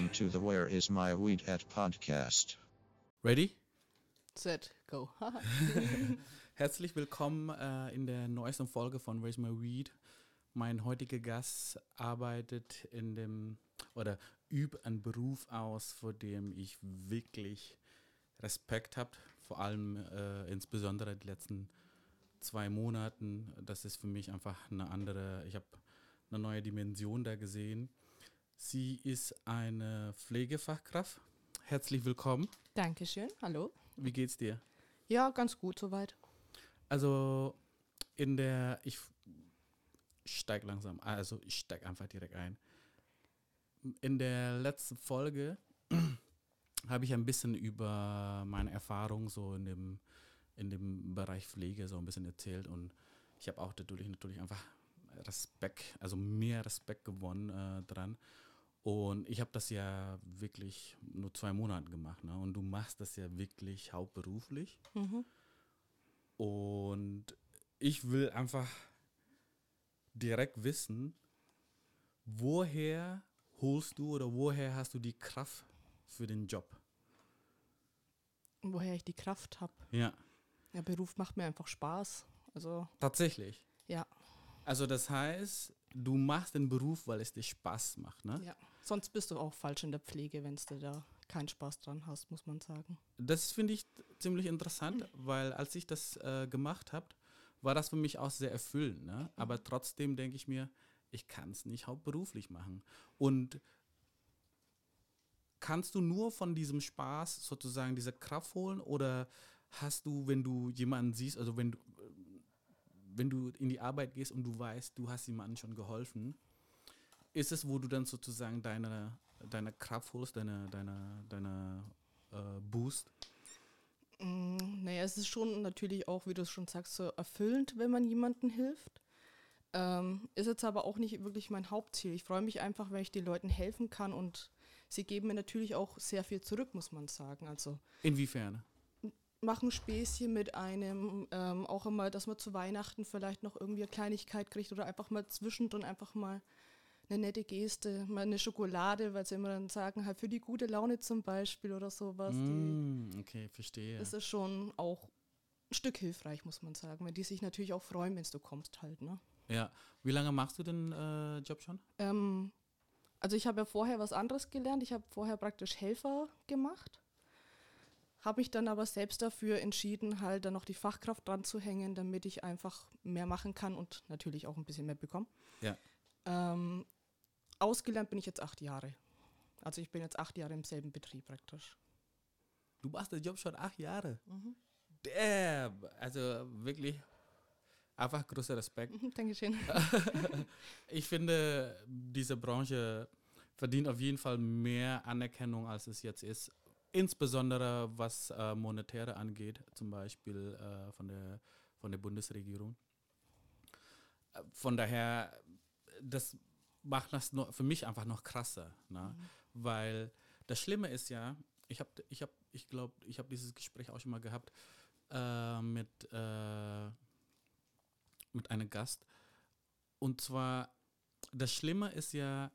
Welcome to the Where Is My Weed At podcast. Ready? Set, go. Herzlich willkommen in der neuesten Folge von Where's My Weed. Mein heutiger Gast arbeitet übt einen Beruf aus, vor dem ich wirklich Respekt habe. Vor allem insbesondere die letzten 2 Monaten. Das ist für mich einfach ich habe eine neue Dimension da gesehen. Sie ist eine Pflegefachkraft. Herzlich willkommen. Dankeschön, hallo. Wie geht's dir? Ja, ganz gut soweit. Also ich steige einfach direkt ein. In der letzten Folge habe ich ein bisschen über meine Erfahrung so in dem Bereich Pflege so ein bisschen erzählt und ich habe auch natürlich einfach mehr Respekt gewonnen dran. Und ich habe das ja wirklich nur 2 Monate gemacht, ne? Und du machst das ja wirklich hauptberuflich. Mhm. Und ich will einfach direkt wissen, woher hast du die Kraft für den Job? Woher ich die Kraft habe. Ja. Der Beruf macht mir einfach Spaß. Also, Tatsächlich. ja. Also das heißt, du machst den Beruf, weil es dir Spaß macht, ne? Ja. Sonst bist du auch falsch in der Pflege, wenn du da keinen Spaß dran hast, muss man sagen. Das finde ich ziemlich interessant, weil als ich das gemacht habe, war das für mich auch sehr erfüllend, ne? Aber trotzdem denke ich mir, ich kann es nicht hauptberuflich machen. Und kannst du nur von diesem Spaß sozusagen diese Kraft holen oder hast du, wenn du jemanden siehst, also wenn du in die Arbeit gehst und du weißt, du hast jemandem schon geholfen, ist es, wo du dann sozusagen deine Kraft holst, deine Boost? Naja, es ist schon natürlich auch, wie du es schon sagst, so erfüllend, wenn man jemandem hilft. Ist jetzt aber auch nicht wirklich mein Hauptziel. Ich freue mich einfach, wenn ich den Leuten helfen kann und sie geben mir natürlich auch sehr viel zurück, muss man sagen. Also Inwiefern? machen Späßchen mit einem, auch immer, dass man zu Weihnachten vielleicht noch irgendwie eine Kleinigkeit kriegt oder einfach mal zwischendrin einfach mal eine nette Geste, mal eine Schokolade, weil sie immer dann sagen, halt für die gute Laune zum Beispiel oder sowas. Okay, verstehe. Das ist schon auch ein Stück hilfreich, muss man sagen, weil die sich natürlich auch freuen, wenn du kommst halt, ne? Ja. Wie lange machst du den Job schon? Also ich habe ja vorher was anderes gelernt. Ich habe vorher praktisch Helfer gemacht. Habe mich dann aber selbst dafür entschieden, halt dann noch die Fachkraft dran zu hängen, damit ich einfach mehr machen kann und natürlich auch ein bisschen mehr bekomme. Ja. Ausgelernt bin ich jetzt 8 Jahre. Also ich bin jetzt 8 Jahre im selben Betrieb praktisch. Du machst den Job schon 8 Jahre? Damn! Also wirklich einfach großer Respekt. Dankeschön. Ich finde, diese Branche verdient auf jeden Fall mehr Anerkennung, als es jetzt ist. Insbesondere was Monetäre angeht, zum Beispiel von der Bundesregierung. Von daher, das macht das für mich einfach noch krasser, ne? Weil das Schlimme ist ja, ich glaube, ich habe dieses Gespräch auch schon mal gehabt mit einem Gast. Und zwar, das Schlimme ist ja,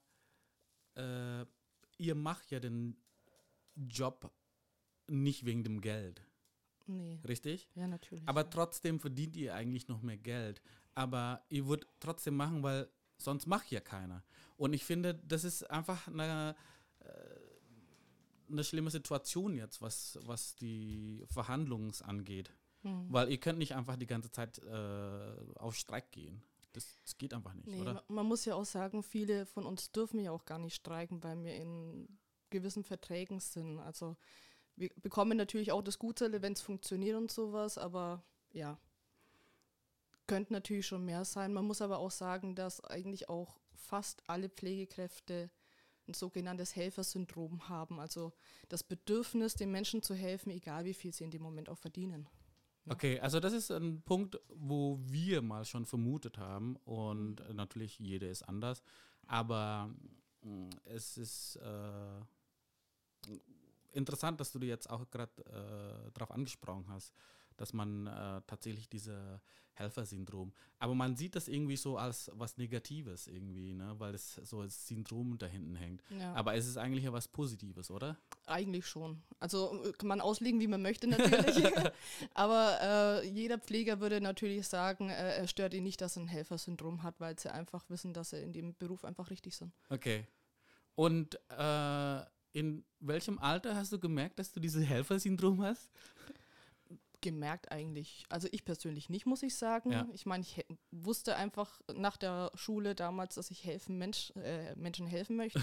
ihr macht ja den Job nicht wegen dem Geld. Nee. Richtig? Ja, natürlich. Aber trotzdem verdient ihr eigentlich noch mehr Geld. Aber ihr würdet trotzdem machen, weil sonst macht ja keiner. Und ich finde, das ist einfach eine schlimme Situation jetzt, was die Verhandlungen angeht. Weil ihr könnt nicht einfach die ganze Zeit auf Streik gehen. Das geht einfach nicht, Nee, oder? man muss ja auch sagen, viele von uns dürfen ja auch gar nicht streiken, weil wir in gewissen Verträgen sind. Also wir bekommen natürlich auch das Gutteil, wenn es funktioniert und sowas, aber ja, könnte natürlich schon mehr sein. Man muss aber auch sagen, dass eigentlich auch fast alle Pflegekräfte ein sogenanntes Helfersyndrom haben. Also das Bedürfnis, den Menschen zu helfen, egal wie viel sie in dem Moment auch verdienen. Okay, also das ist ein Punkt, wo wir mal schon vermutet haben und natürlich jeder ist anders, aber es ist interessant, dass du dir jetzt auch gerade darauf angesprochen hast, dass man tatsächlich diese Helfersyndrom, aber man sieht das irgendwie so als was Negatives irgendwie, ne? Weil es so als Syndrom da hinten hängt. Ja. Aber es ist eigentlich ja was Positives, oder? Eigentlich schon. Also kann man auslegen, wie man möchte natürlich. Aber jeder Pfleger würde natürlich sagen, er stört ihn nicht, dass er ein Helfersyndrom hat, weil sie einfach wissen, dass sie in dem Beruf einfach richtig sind. Okay. Und in welchem Alter hast du gemerkt, dass du dieses Helfersyndrom hast? Gemerkt eigentlich. Also ich persönlich nicht, muss ich sagen. Ja. Ich meine, ich wusste einfach nach der Schule damals, dass ich Menschen helfen möchte.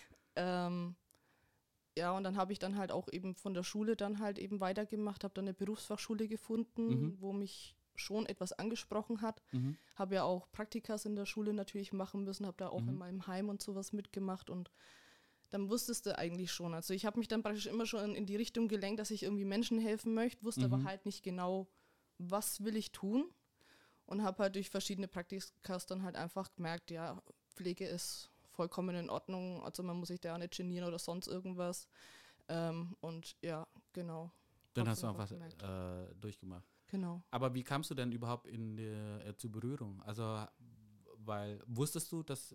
Ja, und dann habe ich dann halt auch eben von der Schule dann halt eben weitergemacht, habe dann eine Berufsfachschule gefunden, wo mich schon etwas angesprochen hat. Habe ja auch Praktikas in der Schule natürlich machen müssen, habe da auch in meinem Heim und sowas mitgemacht und dann wusstest du eigentlich schon. Also ich habe mich dann praktisch immer schon in die Richtung gelenkt, dass ich irgendwie Menschen helfen möchte, wusste aber halt nicht genau, was will ich tun und habe halt durch verschiedene Praktikas dann halt einfach gemerkt, ja, Pflege ist vollkommen in Ordnung, also man muss sich da auch nicht genieren oder sonst irgendwas. Und ja, genau. Dann Hab's hast du einfach gemerkt. durchgemacht. Genau. Aber wie kamst du denn überhaupt zur Berührung? Also, weil wusstest du, dass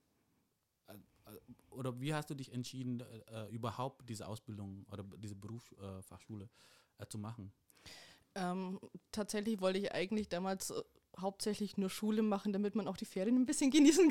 oder wie hast du dich entschieden, überhaupt diese Ausbildung oder diese Berufsfachschule zu machen? Tatsächlich wollte ich eigentlich damals hauptsächlich nur Schule machen, damit man auch die Ferien ein bisschen genießen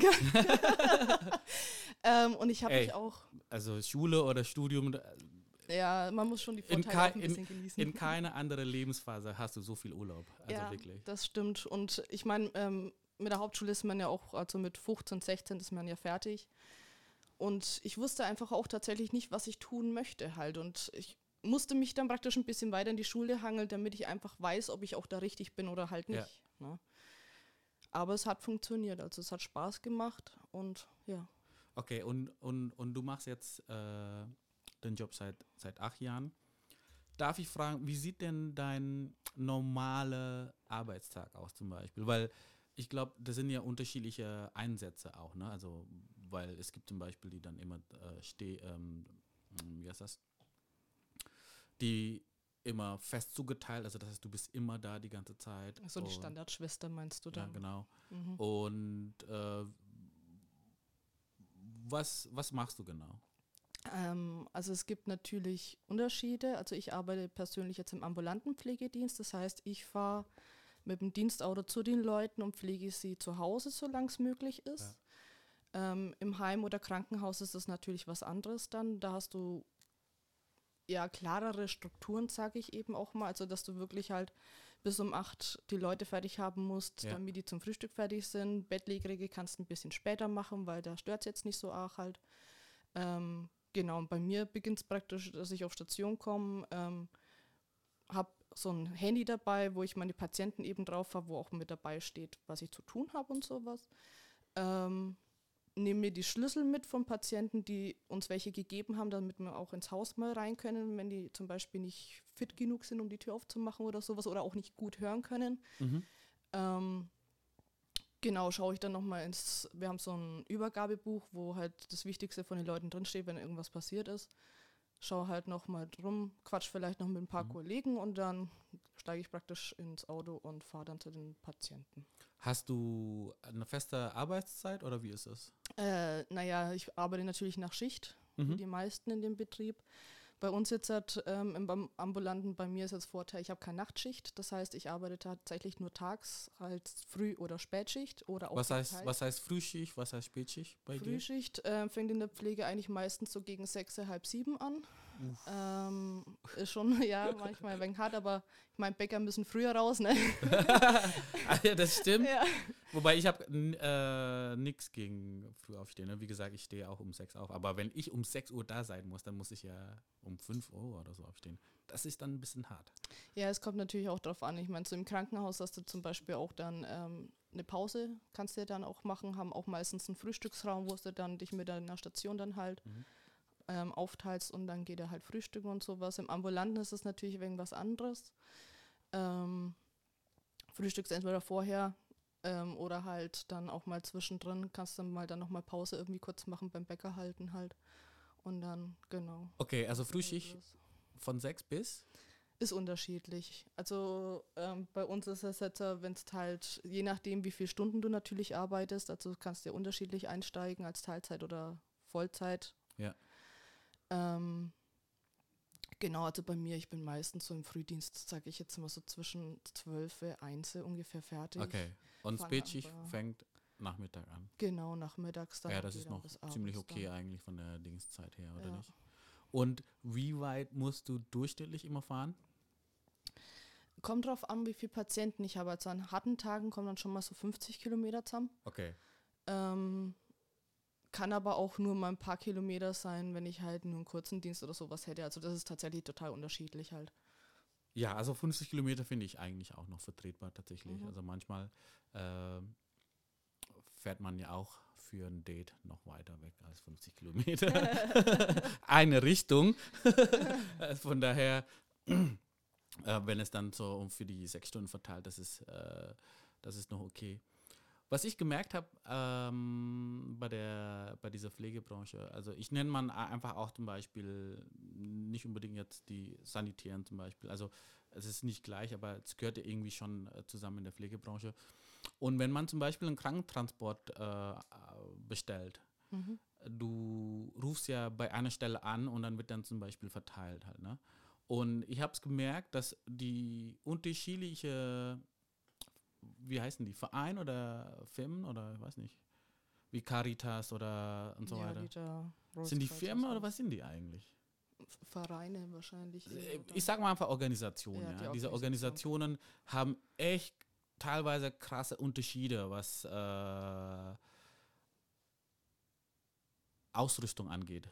kann. Und ich habe mich auch... Also Schule oder Studium, Ja, man muss schon die Vorteile auch ein bisschen genießen. in keiner anderen Lebensphase hast du so viel Urlaub. Also ja, wirklich. das stimmt. Und ich meine, mit der Hauptschule ist man ja auch, also mit 15, 16 ist man ja fertig. Und ich wusste einfach auch tatsächlich nicht, was ich tun möchte halt. Und ich musste mich dann praktisch ein bisschen weiter in die Schule hangeln, damit ich einfach weiß, ob ich auch da richtig bin oder halt nicht. Ja. Ne? Aber es hat funktioniert, also es hat Spaß gemacht und ja. Okay, und du machst jetzt den Job seit 8 Jahren. Darf ich fragen, wie sieht denn dein normaler Arbeitstag aus zum Beispiel? Weil ich glaube, das sind ja unterschiedliche Einsätze auch, ne? Also, weil es gibt zum Beispiel, die dann immer wie heißt das? Die immer fest zugeteilt, also das heißt, du bist immer da die ganze Zeit. So die Standardschwester meinst du Ja, dann? genau. Und was machst du genau? Also es gibt natürlich Unterschiede. Also ich arbeite persönlich jetzt im ambulanten Pflegedienst. Das heißt, ich fahre mit dem Dienstauto zu den Leuten und pflege sie zu Hause, solange es möglich ist. Ja. Im Heim oder Krankenhaus ist das natürlich was anderes dann. Da hast du ja klarere Strukturen, sage ich eben auch mal. Also dass du wirklich halt bis um 8 die Leute fertig haben musst, damit die zum Frühstück fertig sind. Bettlägerige kannst du ein bisschen später machen, weil da stört es jetzt nicht so arg halt. Genau, und bei mir beginnt es praktisch, dass ich auf Station komme, habe so ein Handy dabei, wo ich meine Patienten eben drauf habe, wo auch mit dabei steht, was ich zu tun habe und sowas. Nehme mir die Schlüssel mit von Patienten, die uns welche gegeben haben, damit wir auch ins Haus mal rein können, wenn die zum Beispiel nicht fit genug sind, um die Tür aufzumachen oder sowas oder auch nicht gut hören können. Genau, schaue ich dann nochmal wir haben so ein Übergabebuch, wo halt das Wichtigste von den Leuten drinsteht, wenn irgendwas passiert ist. Schaue halt nochmal drum, quatsch vielleicht noch mit ein paar Kollegen und dann steige ich praktisch ins Auto und fahre dann zu den Patienten. Hast du eine feste Arbeitszeit oder wie ist es? Naja, ich arbeite natürlich nach Schicht, wie die meisten in dem Betrieb. Bei uns jetzt im Ambulanten, bei mir ist jetzt Vorteil, ich habe keine Nachtschicht. Das heißt, ich arbeite tatsächlich nur tags, halt Früh- oder Spätschicht. Oder auch was heißt Frühschicht, was heißt Spätschicht bei dir? Frühschicht fängt in der Pflege eigentlich meistens so gegen 6, halb 7 an. Ist schon, ja, manchmal ein wenig hart, aber ich meine, Bäcker müssen früher raus, ne? Ja, das stimmt. Ja. Wobei ich habe nichts gegen Frühaufstehen. Ne? Wie gesagt, ich stehe auch um 6 auf. Aber wenn ich um 6 Uhr da sein muss, dann muss ich ja um 5 Uhr oder so aufstehen. Das ist dann ein bisschen hart. Ja, es kommt natürlich auch drauf an. Ich meine, so im Krankenhaus hast du zum Beispiel auch dann eine Pause, kannst du ja dann auch machen, haben auch meistens einen Frühstücksraum, wo du dann dich mit deiner Station dann halt aufteilst und dann geht er halt frühstücken und sowas. Im Ambulanten ist es natürlich irgendwas anderes. Frühstückst entweder vorher oder halt dann auch mal zwischendrin, kannst dann mal dann nochmal Pause irgendwie kurz machen beim Bäcker halten halt und dann, genau. Okay, also Frühschicht von 6 bis? Ist unterschiedlich. Also bei uns ist es jetzt, wenn es halt, je nachdem, wie viele Stunden du natürlich arbeitest, also kannst du ja unterschiedlich einsteigen als Teilzeit oder Vollzeit. Ja. Genau, also bei mir, ich bin meistens so im Frühdienst, sage ich jetzt mal so zwischen 12 und 1 ungefähr fertig. Okay. Und Fange Spätschicht aber- fängt Nachmittag an. Genau, nachmittags dann. Ja, auch das ist wieder noch bis ziemlich abends okay dann. eigentlich von der Dingszeit her, oder Ja. nicht? Und wie weit musst du durchschnittlich immer fahren? Kommt drauf an, wie viele Patienten ich habe. Also an harten Tagen kommen dann schon mal so 50 Kilometer zusammen. Okay. Kann aber auch nur mal ein paar Kilometer sein, wenn ich halt nur einen kurzen Dienst oder sowas hätte. Also das ist tatsächlich total unterschiedlich halt. Ja, also 50 Kilometer finde ich eigentlich auch noch vertretbar tatsächlich. Also manchmal fährt man ja auch für ein Date noch weiter weg als 50 Kilometer. Eine Richtung. Von daher, wenn es dann so für die 6 Stunden verteilt, das ist noch okay. Was ich gemerkt habe bei dieser Pflegebranche, also ich nenne man einfach auch zum Beispiel nicht unbedingt jetzt die Sanitären zum Beispiel, also es ist nicht gleich, aber es gehört ja irgendwie schon zusammen in der Pflegebranche. Und wenn man zum Beispiel einen Krankentransport bestellt, du rufst ja bei einer Stelle an und dann wird dann zum Beispiel verteilt halt, ne? Und ich habe es gemerkt, dass die unterschiedliche, wie heißen die, Verein oder Firmen oder ich weiß nicht, wie Caritas oder und so weiter. Sind die Firmen oder was sind die eigentlich? Vereine wahrscheinlich. Ich sag mal einfach Organisationen. Ja, Ja. die Diese Organisation. Organisationen haben echt teilweise krasse Unterschiede, was Ausrüstung angeht.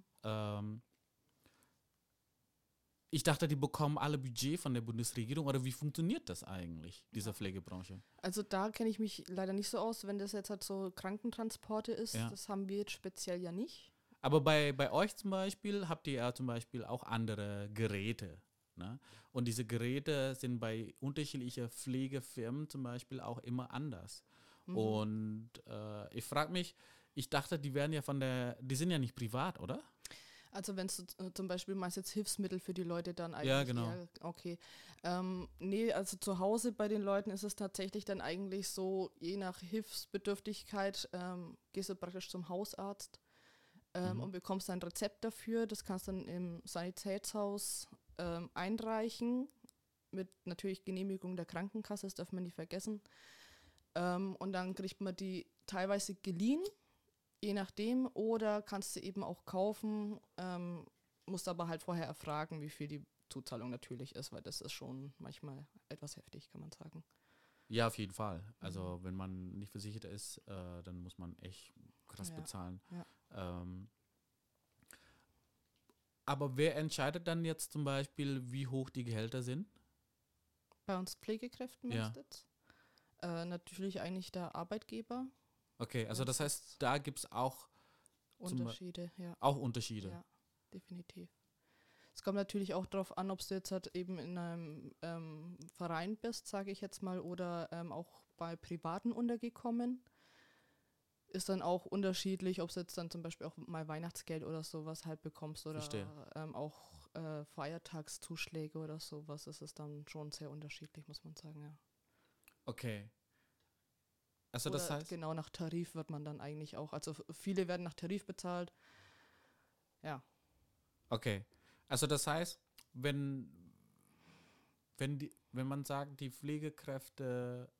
Ich dachte, die bekommen alle Budget von der Bundesregierung, oder wie funktioniert das eigentlich, diese Pflegebranche? Also da kenne ich mich leider nicht so aus, wenn das jetzt halt so Krankentransporte ist. Ja. Das haben wir jetzt speziell ja nicht. Aber bei euch zum Beispiel habt ihr ja zum Beispiel auch andere Geräte. Ne? Und diese Geräte sind bei unterschiedlichen Pflegefirmen zum Beispiel auch immer anders. Und ich frage mich, ich dachte, die werden ja die sind ja nicht privat, oder? Also wenn du zum Beispiel meinst jetzt Hilfsmittel für die Leute dann eigentlich. Ja, genau. Eher, okay. Nee, also zu Hause bei den Leuten ist es tatsächlich dann eigentlich so, je nach Hilfsbedürftigkeit gehst du praktisch zum Hausarzt und bekommst ein Rezept dafür. Das kannst du dann im Sanitätshaus einreichen, mit natürlich Genehmigung der Krankenkasse, das darf man nicht vergessen. Und dann kriegt man die teilweise geliehen, je nachdem, oder kannst du eben auch kaufen, musst aber halt vorher erfragen, wie viel die Zuzahlung natürlich ist, weil das ist schon manchmal etwas heftig, kann man sagen. Ja, auf jeden Fall. Also wenn man nicht versichert ist, dann muss man echt krass bezahlen. Ja. Aber wer entscheidet dann jetzt zum Beispiel, wie hoch die Gehälter sind? Bei uns Pflegekräften Ja. meinst du jetzt? Natürlich eigentlich der Arbeitgeber. Okay, also Ja, das heißt, da gibt es auch Unterschiede, ja. Auch Unterschiede. Ja, definitiv. Es kommt natürlich auch darauf an, ob du jetzt halt eben in einem Verein bist, sage ich jetzt mal, oder auch bei Privaten untergekommen. Ist dann auch unterschiedlich, ob du jetzt dann zum Beispiel auch mal Weihnachtsgeld oder sowas halt bekommst oder auch Feiertagszuschläge oder sowas. Das ist dann schon sehr unterschiedlich, muss man sagen, ja. Okay. Also Oder das heißt, genau nach Tarif wird man dann eigentlich auch, also viele werden nach Tarif bezahlt. Ja. okay. Also das heißt, wenn man sagt, die Pflegekräfte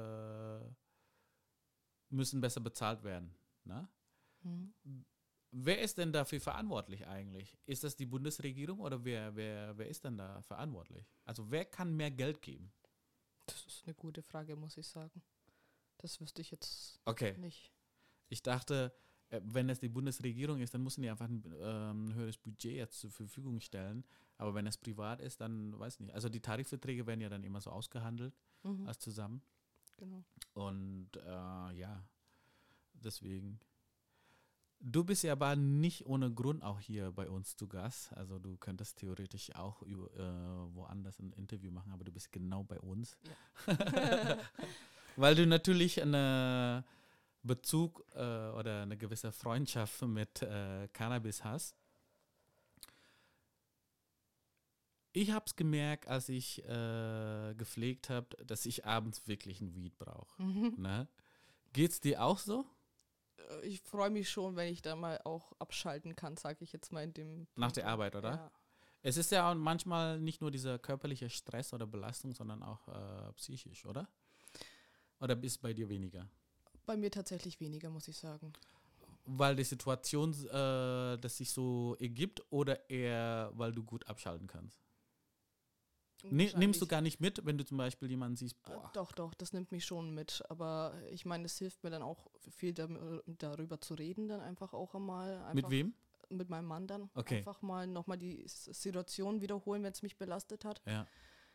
müssen besser bezahlt werden, ne? Wer ist denn dafür verantwortlich eigentlich? Ist das die Bundesregierung oder wer ist denn da verantwortlich? Also wer kann mehr Geld geben? Das ist eine gute Frage, muss ich sagen. Das wüsste ich jetzt nicht. Ich dachte, wenn es die Bundesregierung ist, dann müssen die einfach ein höheres Budget jetzt zur Verfügung stellen. Aber wenn es privat ist, dann weiß ich nicht. Also die Tarifverträge werden ja dann immer so ausgehandelt als zusammen. Genau. Und deswegen. Du bist ja aber nicht ohne Grund auch hier bei uns zu Gast. Also du könntest theoretisch auch woanders ein Interview machen, aber du bist genau bei uns. Ja. Weil du natürlich einen Bezug oder eine gewisse Freundschaft mit Cannabis hast. Ich habe es gemerkt, als ich gepflegt habe, dass ich abends wirklich ein Weed brauche. Ne? Geht's dir auch so? Ich freue mich schon, wenn ich da mal auch abschalten kann, sage ich jetzt mal in dem Nach Punkt. der Arbeit, oder? Ja. Es ist ja auch manchmal nicht nur dieser körperliche Stress oder Belastung, sondern auch psychisch, oder? Oder ist bei dir weniger? Bei mir tatsächlich weniger, muss ich sagen. Weil die Situation das sich so ergibt oder eher, weil du gut abschalten kannst? Nimmst du Wahrscheinlich- gar nicht mit, wenn du zum Beispiel jemanden siehst, boah, Doch, das nimmt mich schon mit. Aber ich meine, es hilft mir dann auch viel darüber zu reden, dann einfach auch einmal. Einfach mit wem? Mit meinem Mann dann. Okay. Einfach mal nochmal die Situation wiederholen, wenn es mich belastet hat. Ja.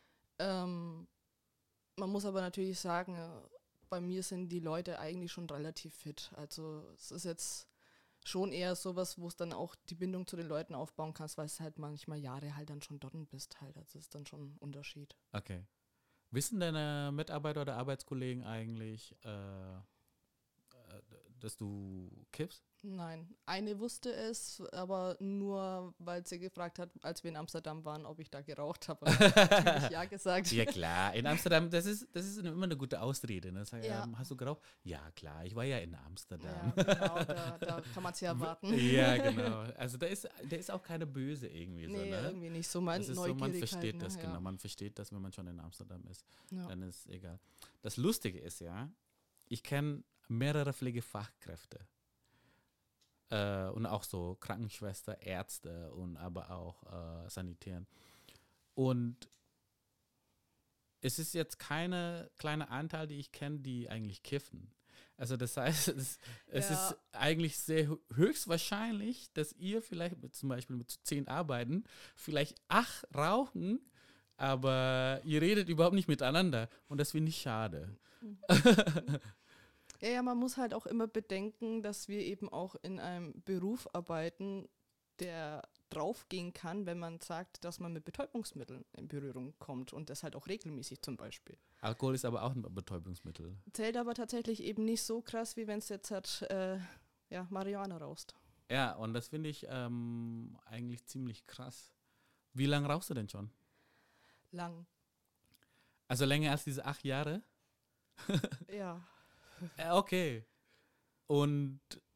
Man muss aber natürlich sagen, bei mir sind die Leute eigentlich schon relativ fit. Also es ist jetzt schon eher sowas, wo es dann auch die Bindung zu den Leuten aufbauen kannst, weil es halt manchmal Jahre halt dann schon dort bist halt. Also es ist dann schon ein Unterschied. Okay. Wissen deine Mitarbeiter oder Arbeitskollegen eigentlich, dass du kiffst? Nein, eine wusste es, aber nur, weil sie gefragt hat, als wir in Amsterdam waren, ob ich da geraucht habe. Und dann habe ich natürlich ja gesagt. Ja klar, in Amsterdam, das ist immer eine gute Ausrede. Ne? Sag, Ja. hast du geraucht? Ja klar, ich war ja in Amsterdam. Ja, genau, da kann man es ja erwarten. Ja, genau. Also der ist auch keine Böse irgendwie so, Nee, ne? irgendwie nicht so. Man Das ist so, man neugierig versteht halt, das, ne? genau. Ja. Man versteht das, wenn man schon in Amsterdam ist. Ja. Dann ist es egal. Das Lustige ist ja, ich kenne mehrere Pflegefachkräfte. Und auch so Krankenschwester, Ärzte und aber auch Sanitären. Und es ist jetzt keine kleine Anteil, die ich kenne, die eigentlich kiffen. Also das heißt, es Ja. ist eigentlich sehr höchstwahrscheinlich, dass ihr vielleicht zum Beispiel mit 10 arbeiten, vielleicht 8 rauchen, aber ihr redet überhaupt nicht miteinander. Und das finde ich schade. Ja, man muss halt auch immer bedenken, dass wir eben auch in einem Beruf arbeiten, der draufgehen kann, wenn man sagt, dass man mit Betäubungsmitteln in Berührung kommt und das halt auch regelmäßig zum Beispiel. Alkohol ist aber auch ein Betäubungsmittel. Zählt aber tatsächlich eben nicht so krass, wie wenn es jetzt halt Marihuana rauchst. Ja, und das finde ich eigentlich ziemlich krass. Wie lange rauchst du denn schon? Lang. Also länger als diese 8 Jahre? Ja. Okay. Und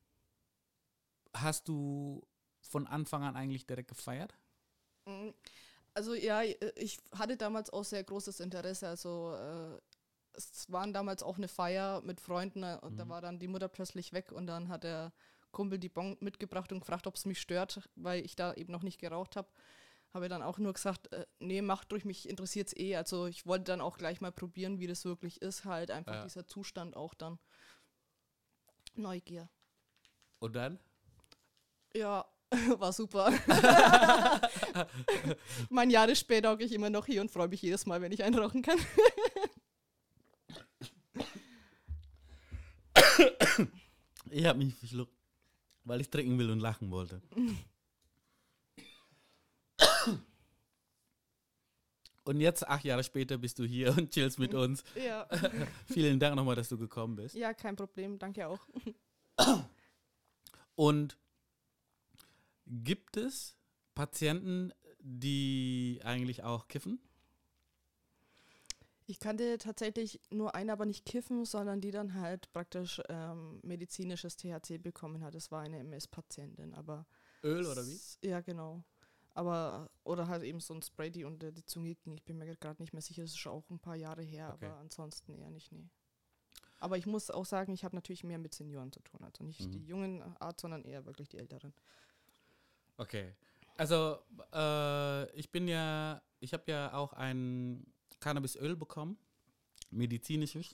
hast du von Anfang an eigentlich direkt gefeiert? Also ja, ich hatte damals auch sehr großes Interesse. Also es waren damals auch eine Feier mit Freunden und da war dann die Mutter plötzlich weg und dann hat der Kumpel die Bon mitgebracht und gefragt, ob es mich stört, weil ich da eben noch nicht geraucht habe. Habe dann auch nur gesagt, nee, macht durch, mich interessiert es eh. Also ich wollte dann auch gleich mal probieren, wie das wirklich ist, halt einfach dieser Zustand auch dann. Neugier. Und dann? Ja, war super. Mein Jahre später hocke ich immer noch hier und freue mich jedes Mal, wenn ich einrauchen kann. Ich habe mich verschluckt, weil ich trinken will und lachen wollte. Und jetzt, 8 Jahre später, bist du hier und chillst mit uns. Ja. Vielen Dank nochmal, dass du gekommen bist. Ja, kein Problem, danke auch. Und gibt es Patienten, die eigentlich auch kiffen? Ich kannte tatsächlich nur eine, aber nicht kiffen, sondern die dann halt praktisch medizinisches THC bekommen hat. Das war eine MS-Patientin, aber... Öl oder wie? Ja, genau. Aber, oder halt eben so ein Spray, die unter die Zunge ging. Ich bin mir gerade nicht mehr sicher, das ist schon auch ein paar Jahre her, Okay. aber ansonsten eher nicht, nee. Aber ich muss auch sagen, ich habe natürlich mehr mit Senioren zu tun. Also nicht die jungen Art, sondern eher wirklich die älteren. Okay. Also, ich habe ja auch ein Cannabisöl bekommen, medizinisches.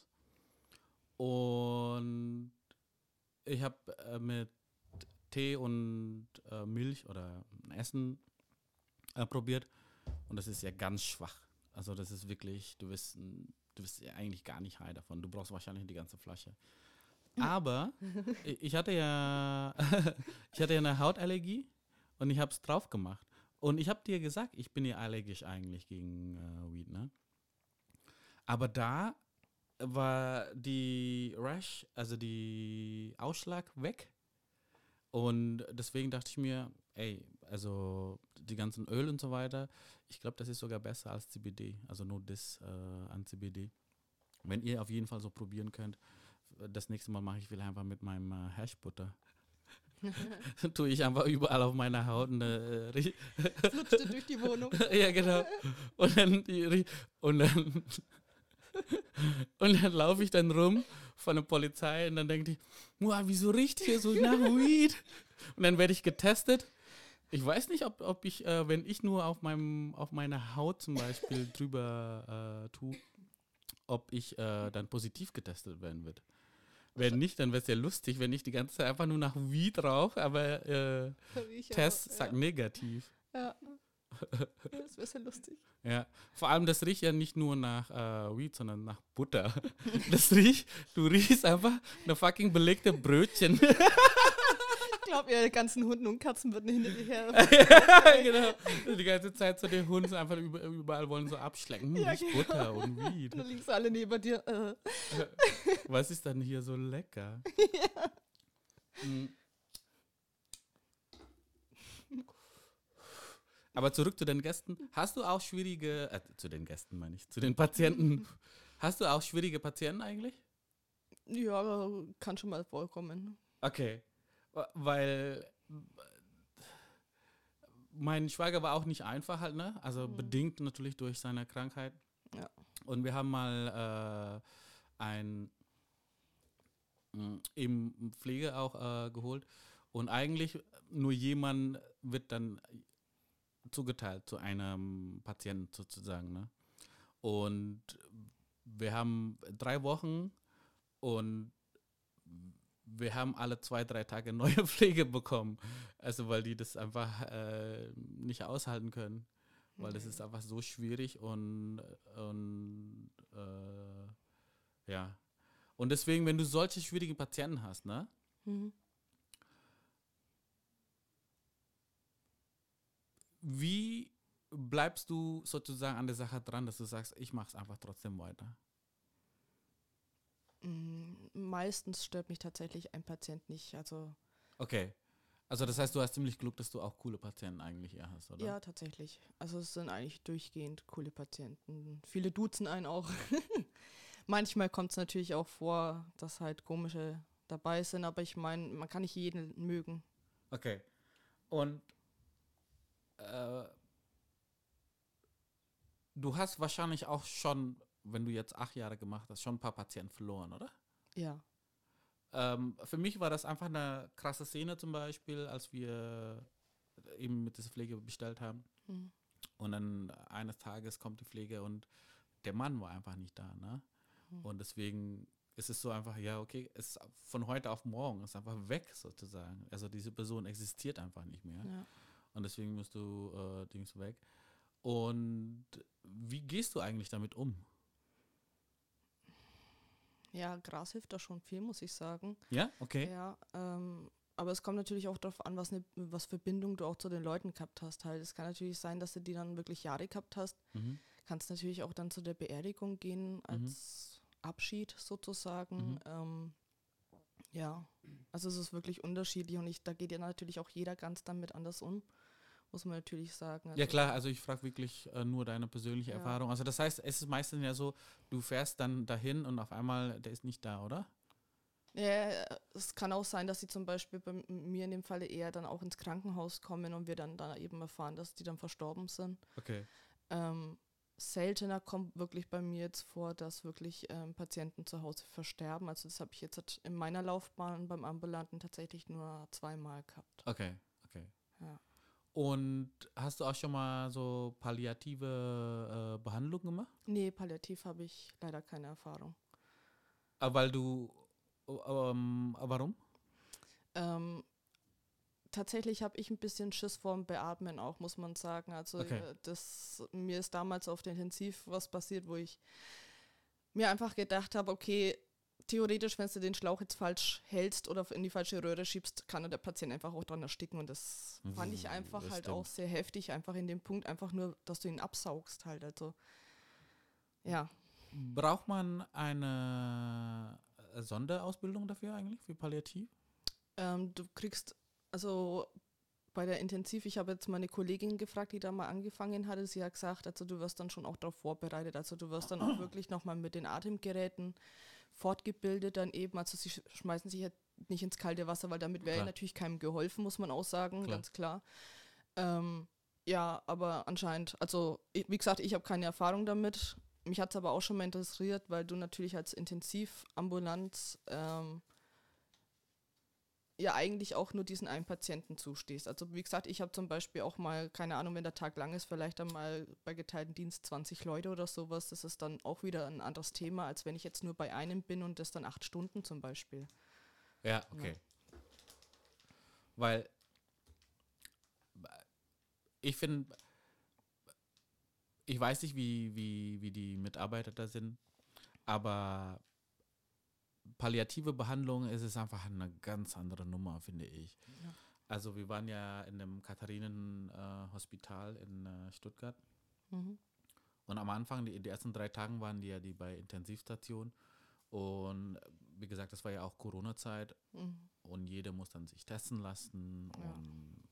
Und ich habe mit Tee und Milch oder Essen probiert. Und das ist ja ganz schwach. Also das ist wirklich, du wirst ja eigentlich gar nicht high davon. Du brauchst wahrscheinlich die ganze Flasche. Aber ich hatte ja eine Hautallergie und ich habe es drauf gemacht. Und ich habe dir gesagt, ich bin ja allergisch eigentlich gegen Weed, ne? Aber da war die Rash, also die Ausschlag weg. Und deswegen dachte ich mir, ey, also die ganzen Öl und so weiter, ich glaube, das ist sogar besser als CBD, also nur das an CBD. Wenn ihr auf jeden Fall so probieren könnt, das nächste Mal mache ich vielleicht einfach mit meinem Hashbutter. Tue ich einfach überall auf meiner Haut und Flutschte durch die Wohnung. ja, genau. Und dann, und dann, und dann laufe ich dann rum von der Polizei und dann denke ich, wow, wieso riecht hier so nach Weed? Und dann werde ich getestet. Ich weiß nicht, ob ich, wenn ich nur auf meiner Haut zum Beispiel drüber tue, ob ich dann positiv getestet werden wird. Wenn nicht, dann wäre es ja lustig, wenn ich die ganze Zeit einfach nur nach Weed rauche, aber Test sagt negativ. Ja. Das wäre sehr lustig. Ja, vor allem das riecht ja nicht nur nach Weed, sondern nach Butter. Du riechst einfach eine fucking belegte Brötchen. Ich glaube, ihr ganzen Hunden und Katzen würden hinter dir her. Ja, genau. Die ganze Zeit so die Hunde einfach überall wollen so abschlecken. Ja, Riecht Butter und Weed. Und dann liegen sie alle neben dir. Was ist dann hier so lecker? Mm. Aber zurück zu den Gästen. Hast du auch schwierige, zu den Gästen meine ich, zu den Patienten. Hast du auch schwierige Patienten eigentlich? Ja, kann schon mal vorkommen. Okay. Weil mein Schwager war auch nicht einfach halt, ne? Also bedingt natürlich durch seine Krankheit. Ja. Und wir haben mal eben Pflege auch geholt. Und eigentlich nur jemand wird dann zugeteilt zu einem Patienten sozusagen, ne? Und wir haben 3 Wochen und wir haben alle 2, 3 Tage neue Pflege bekommen. Also weil die das einfach nicht aushalten können. Weil das ist einfach so schwierig und ja. Und deswegen, wenn du solche schwierigen Patienten hast, ne? Mhm. Wie bleibst du sozusagen an der Sache dran, dass du sagst, ich mache es einfach trotzdem weiter? Meistens stört mich tatsächlich ein Patient nicht. Also Okay. Also das heißt, du hast ziemlich Glück, dass du auch coole Patienten eigentlich eher hast, oder? ja, tatsächlich. Also es sind eigentlich durchgehend coole Patienten. Viele duzen einen auch. Manchmal kommt es natürlich auch vor, dass halt komische dabei sind, aber ich meine, man kann nicht jeden mögen. Okay. Und du hast wahrscheinlich auch schon, wenn du jetzt 8 Jahre gemacht hast, schon ein paar Patienten verloren, oder? Ja. Für mich war das einfach eine krasse Szene zum Beispiel, als wir eben mit dieser Pflege bestellt haben. Mhm. Und dann eines Tages kommt die Pflege und der Mann war einfach nicht da, ne? Und deswegen ist es so einfach, ja, okay, es ist von heute auf morgen, ist einfach weg sozusagen. Also diese Person existiert einfach nicht mehr. Ja. Und deswegen musst du Dings weg. Und wie gehst du eigentlich damit um? Ja, Gras hilft da schon viel, muss ich sagen. Ja, okay. Ja, aber es kommt natürlich auch darauf an, was für Bindung du auch zu den Leuten gehabt hast. Halt. Es kann natürlich sein, dass du die dann wirklich Jahre gehabt hast. Mhm. Kannst natürlich auch dann zu der Beerdigung gehen als Abschied sozusagen. Ja, also es ist wirklich unterschiedlich und da geht ja natürlich auch jeder ganz damit anders um, muss man natürlich sagen. Also, Ja klar, also ich frage wirklich nur deine persönliche Ja. Erfahrung. Also das heißt, es ist meistens ja so, du fährst dann dahin und auf einmal, der ist nicht da, oder? Ja, es kann auch sein, dass sie zum Beispiel bei mir in dem Falle eher dann auch ins Krankenhaus kommen und wir dann da eben erfahren, dass die dann verstorben sind. Okay. Seltener kommt wirklich bei mir jetzt vor, dass wirklich Patienten zu Hause versterben. Also das habe ich jetzt in meiner Laufbahn beim Ambulanten tatsächlich nur 2-mal gehabt. Okay. Ja. Und hast du auch schon mal so palliative Behandlung gemacht? Nee, palliativ habe ich leider keine Erfahrung. Weil du, warum? Tatsächlich habe ich ein bisschen Schiss vorm Beatmen auch, muss man sagen. Also Okay. mir ist damals auf der Intensiv was passiert, wo ich mir einfach gedacht habe, okay, theoretisch, wenn du den Schlauch jetzt falsch hältst oder in die falsche Röhre schiebst, kann der Patient einfach auch dran ersticken. Und das fand ich einfach Das halt stimmt. auch sehr heftig, einfach in dem Punkt, einfach nur, dass du ihn absaugst halt. Also, ja. Braucht man eine Sonderausbildung dafür eigentlich, für Palliativ? Du kriegst Also bei der Intensiv, ich habe jetzt meine Kollegin gefragt, die da mal angefangen hatte, sie hat gesagt, also du wirst dann schon auch darauf vorbereitet, also du wirst dann auch wirklich nochmal mit den Atemgeräten fortgebildet dann eben, also sie schmeißen sich jetzt nicht ins kalte Wasser, weil damit wäre Klar. natürlich keinem geholfen, muss man auch sagen, Klar. ganz klar. Ja, aber anscheinend, also wie gesagt, ich habe keine Erfahrung damit. Mich hat es aber auch schon mal interessiert, weil du natürlich als Intensivambulanz ja eigentlich auch nur diesen einen Patienten zustehst. Also wie gesagt, ich habe zum Beispiel auch mal, keine Ahnung, wenn der Tag lang ist, vielleicht dann mal bei geteilten Dienst 20 Leute oder sowas. Das ist dann auch wieder ein anderes Thema, als wenn ich jetzt nur bei einem bin und das dann 8 Stunden zum Beispiel. Ja, okay. Weil ich finde, ich weiß nicht, wie die Mitarbeiter da sind, aber palliative Behandlung ist es einfach eine ganz andere Nummer, finde ich. Ja. Also wir waren ja in dem Katharinen-Hospital in Stuttgart Mhm. und am Anfang, die ersten 3 Tagen waren die bei Intensivstation und wie gesagt, das war ja auch Corona-Zeit Mhm. und jeder muss dann sich testen lassen Ja. und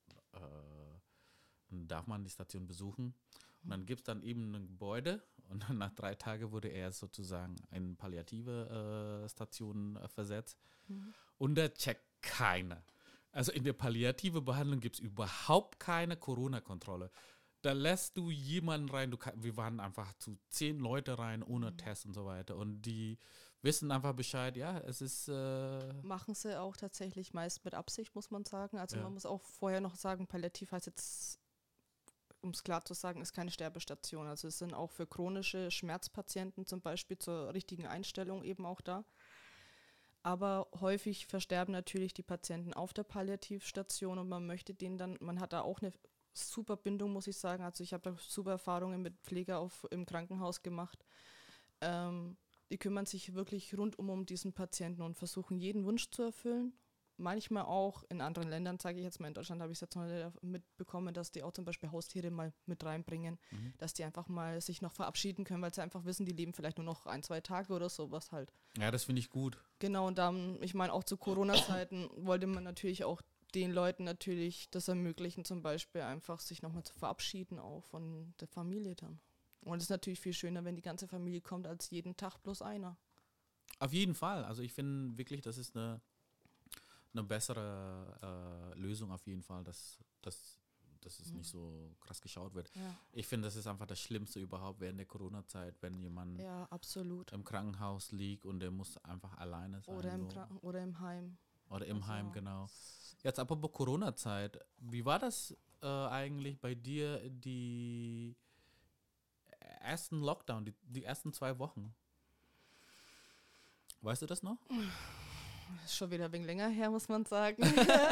dann darf man die Station besuchen. Und dann gibt es dann eben ein Gebäude und dann nach 3 Tagen wurde er sozusagen in palliative Station versetzt. Mhm. Und da checkt keiner. Also in der palliative Behandlung gibt es überhaupt keine Corona-Kontrolle. Da lässt du jemanden rein, wir waren einfach zu 10 Leute rein, ohne Test und so weiter. Und die wissen einfach Bescheid, ja, es ist... Machen sie auch tatsächlich meist mit Absicht, muss man sagen. Also Ja. man muss auch vorher noch sagen, palliativ heißt jetzt, um es klar zu sagen, ist keine Sterbestation. Also es sind auch für chronische Schmerzpatienten zum Beispiel zur richtigen Einstellung eben auch da. Aber häufig versterben natürlich die Patienten auf der Palliativstation und man möchte denen dann, man hat da auch eine super Bindung, muss ich sagen. Also ich habe da super Erfahrungen mit Pfleger im Krankenhaus gemacht. Die kümmern sich wirklich rundum um diesen Patienten und versuchen jeden Wunsch zu erfüllen. Manchmal auch in anderen Ländern, sage ich jetzt mal, in Deutschland habe ich es jetzt noch nicht mitbekommen, dass die auch zum Beispiel Haustiere mal mit reinbringen, dass die einfach mal sich noch verabschieden können, weil sie einfach wissen, die leben vielleicht nur noch 1, 2 Tage oder sowas halt. Ja, das finde ich gut. Genau, und dann, ich meine, auch zu Corona-Zeiten wollte man natürlich auch den Leuten natürlich das ermöglichen, zum Beispiel einfach sich nochmal zu verabschieden auch von der Familie dann. Und es ist natürlich viel schöner, wenn die ganze Familie kommt, als jeden Tag bloß einer. Auf jeden Fall. Also ich finde wirklich, das ist eine bessere Lösung auf jeden Fall, dass es nicht so krass geschaut wird. Ja, Ich finde, das ist einfach das Schlimmste überhaupt während der Corona-Zeit, wenn jemand ja, absolut. im Krankenhaus liegt und der muss einfach alleine sein. Oder im, so. oder im Heim. Oder im Also, Heim, genau. Jetzt apropos Corona-Zeit, wie war das eigentlich bei dir die ersten Lockdown, die ersten 2 Wochen? Weißt du das noch? Ist schon wieder ein wenig länger her, muss man sagen.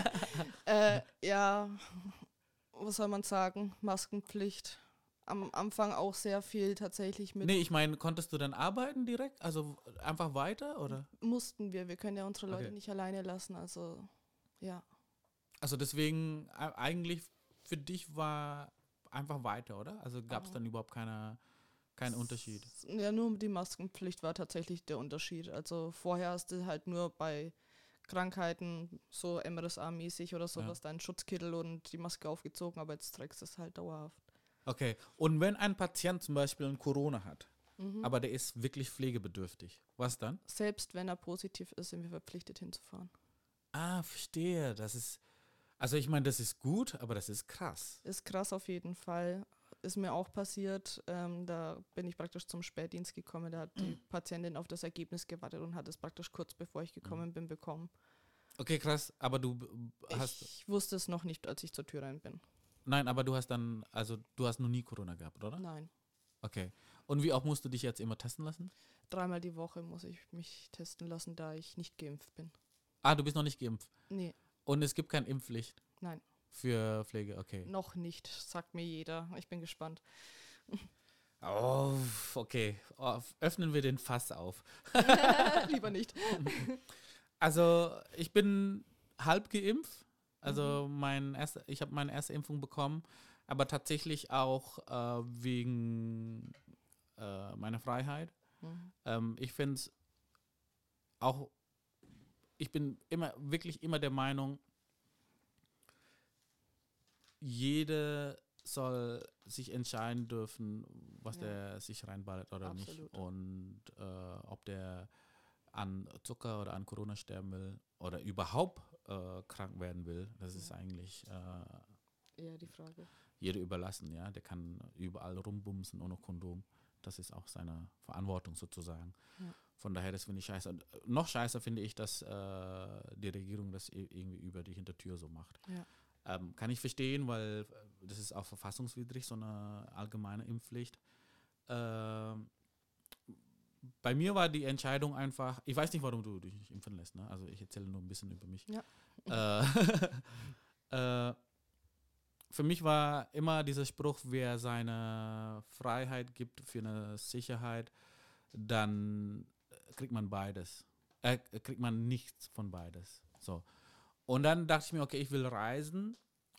Ja, was soll man sagen? Maskenpflicht. Am Anfang auch sehr viel tatsächlich mit. Nee, ich meine, konntest du dann arbeiten direkt? Also einfach weiter, oder? Mussten wir. Wir können ja unsere Leute Okay. nicht alleine lassen. Also, ja. Also deswegen, eigentlich für dich war einfach weiter, oder? Also gab es dann überhaupt keinen Unterschied? Ja, nur die Maskenpflicht war tatsächlich der Unterschied. Also vorher hast du halt nur bei Krankheiten so MRSA-mäßig oder sowas deinen Schutzkittel und die Maske aufgezogen, aber jetzt trägst du es halt dauerhaft. Okay. Und wenn ein Patient zum Beispiel ein Corona hat, aber der ist wirklich pflegebedürftig, was dann? Selbst wenn er positiv ist, sind wir verpflichtet hinzufahren. Ah, verstehe. Also ich meine, das ist gut, aber das ist krass. Ist krass auf jeden Fall. Ist mir auch passiert. Da bin ich praktisch zum Spätdienst gekommen. Da hat die Patientin auf das Ergebnis gewartet und hat es praktisch kurz bevor ich gekommen bin bekommen. Okay, krass, aber du hast, Ich wusste es noch nicht, als ich zur Tür rein bin. nein, aber du hast dann, also du hast noch nie Corona gehabt, oder? Nein. Okay. Und wie oft musst du dich jetzt immer testen lassen? 3-mal die Woche muss ich mich testen lassen, da ich nicht geimpft bin. Ah, du bist noch nicht geimpft. Nee, Und es gibt keine Impfpflicht nein, für Pflege, okay. noch nicht, sagt mir jeder. Ich bin gespannt. Oh, okay. Oh, öffnen wir den Fass auf. Lieber nicht. Also, ich bin halb geimpft. Also, ich habe meine erste Impfung bekommen, aber tatsächlich auch wegen meiner Freiheit. Ich finde es auch, ich bin wirklich immer der Meinung, jeder soll sich entscheiden dürfen, was Ja. der sich reinballert oder Absolut. nicht. Und ob der an Zucker oder an Corona sterben will oder überhaupt krank werden will, das ist eigentlich Eher die Frage. jeder überlassen. Ja, der kann überall rumbumsen ohne Kondom. Das ist auch seine Verantwortung sozusagen. Ja. Von daher, das finde ich scheiße. Und noch scheißer finde ich, dass die Regierung das irgendwie über die Hintertür so macht. Ja. Kann ich verstehen, weil das ist auch verfassungswidrig, so eine allgemeine Impfpflicht. Bei mir war die Entscheidung einfach, ich weiß nicht, warum du dich nicht impfen lässt, ne? Also ich erzähle nur ein bisschen über mich. Ja. Für mich war immer dieser Spruch, wer seine Freiheit gibt für eine Sicherheit, dann kriegt man beides. Kriegt man nichts von beides. So. Und dann dachte ich mir, okay, ich will reisen.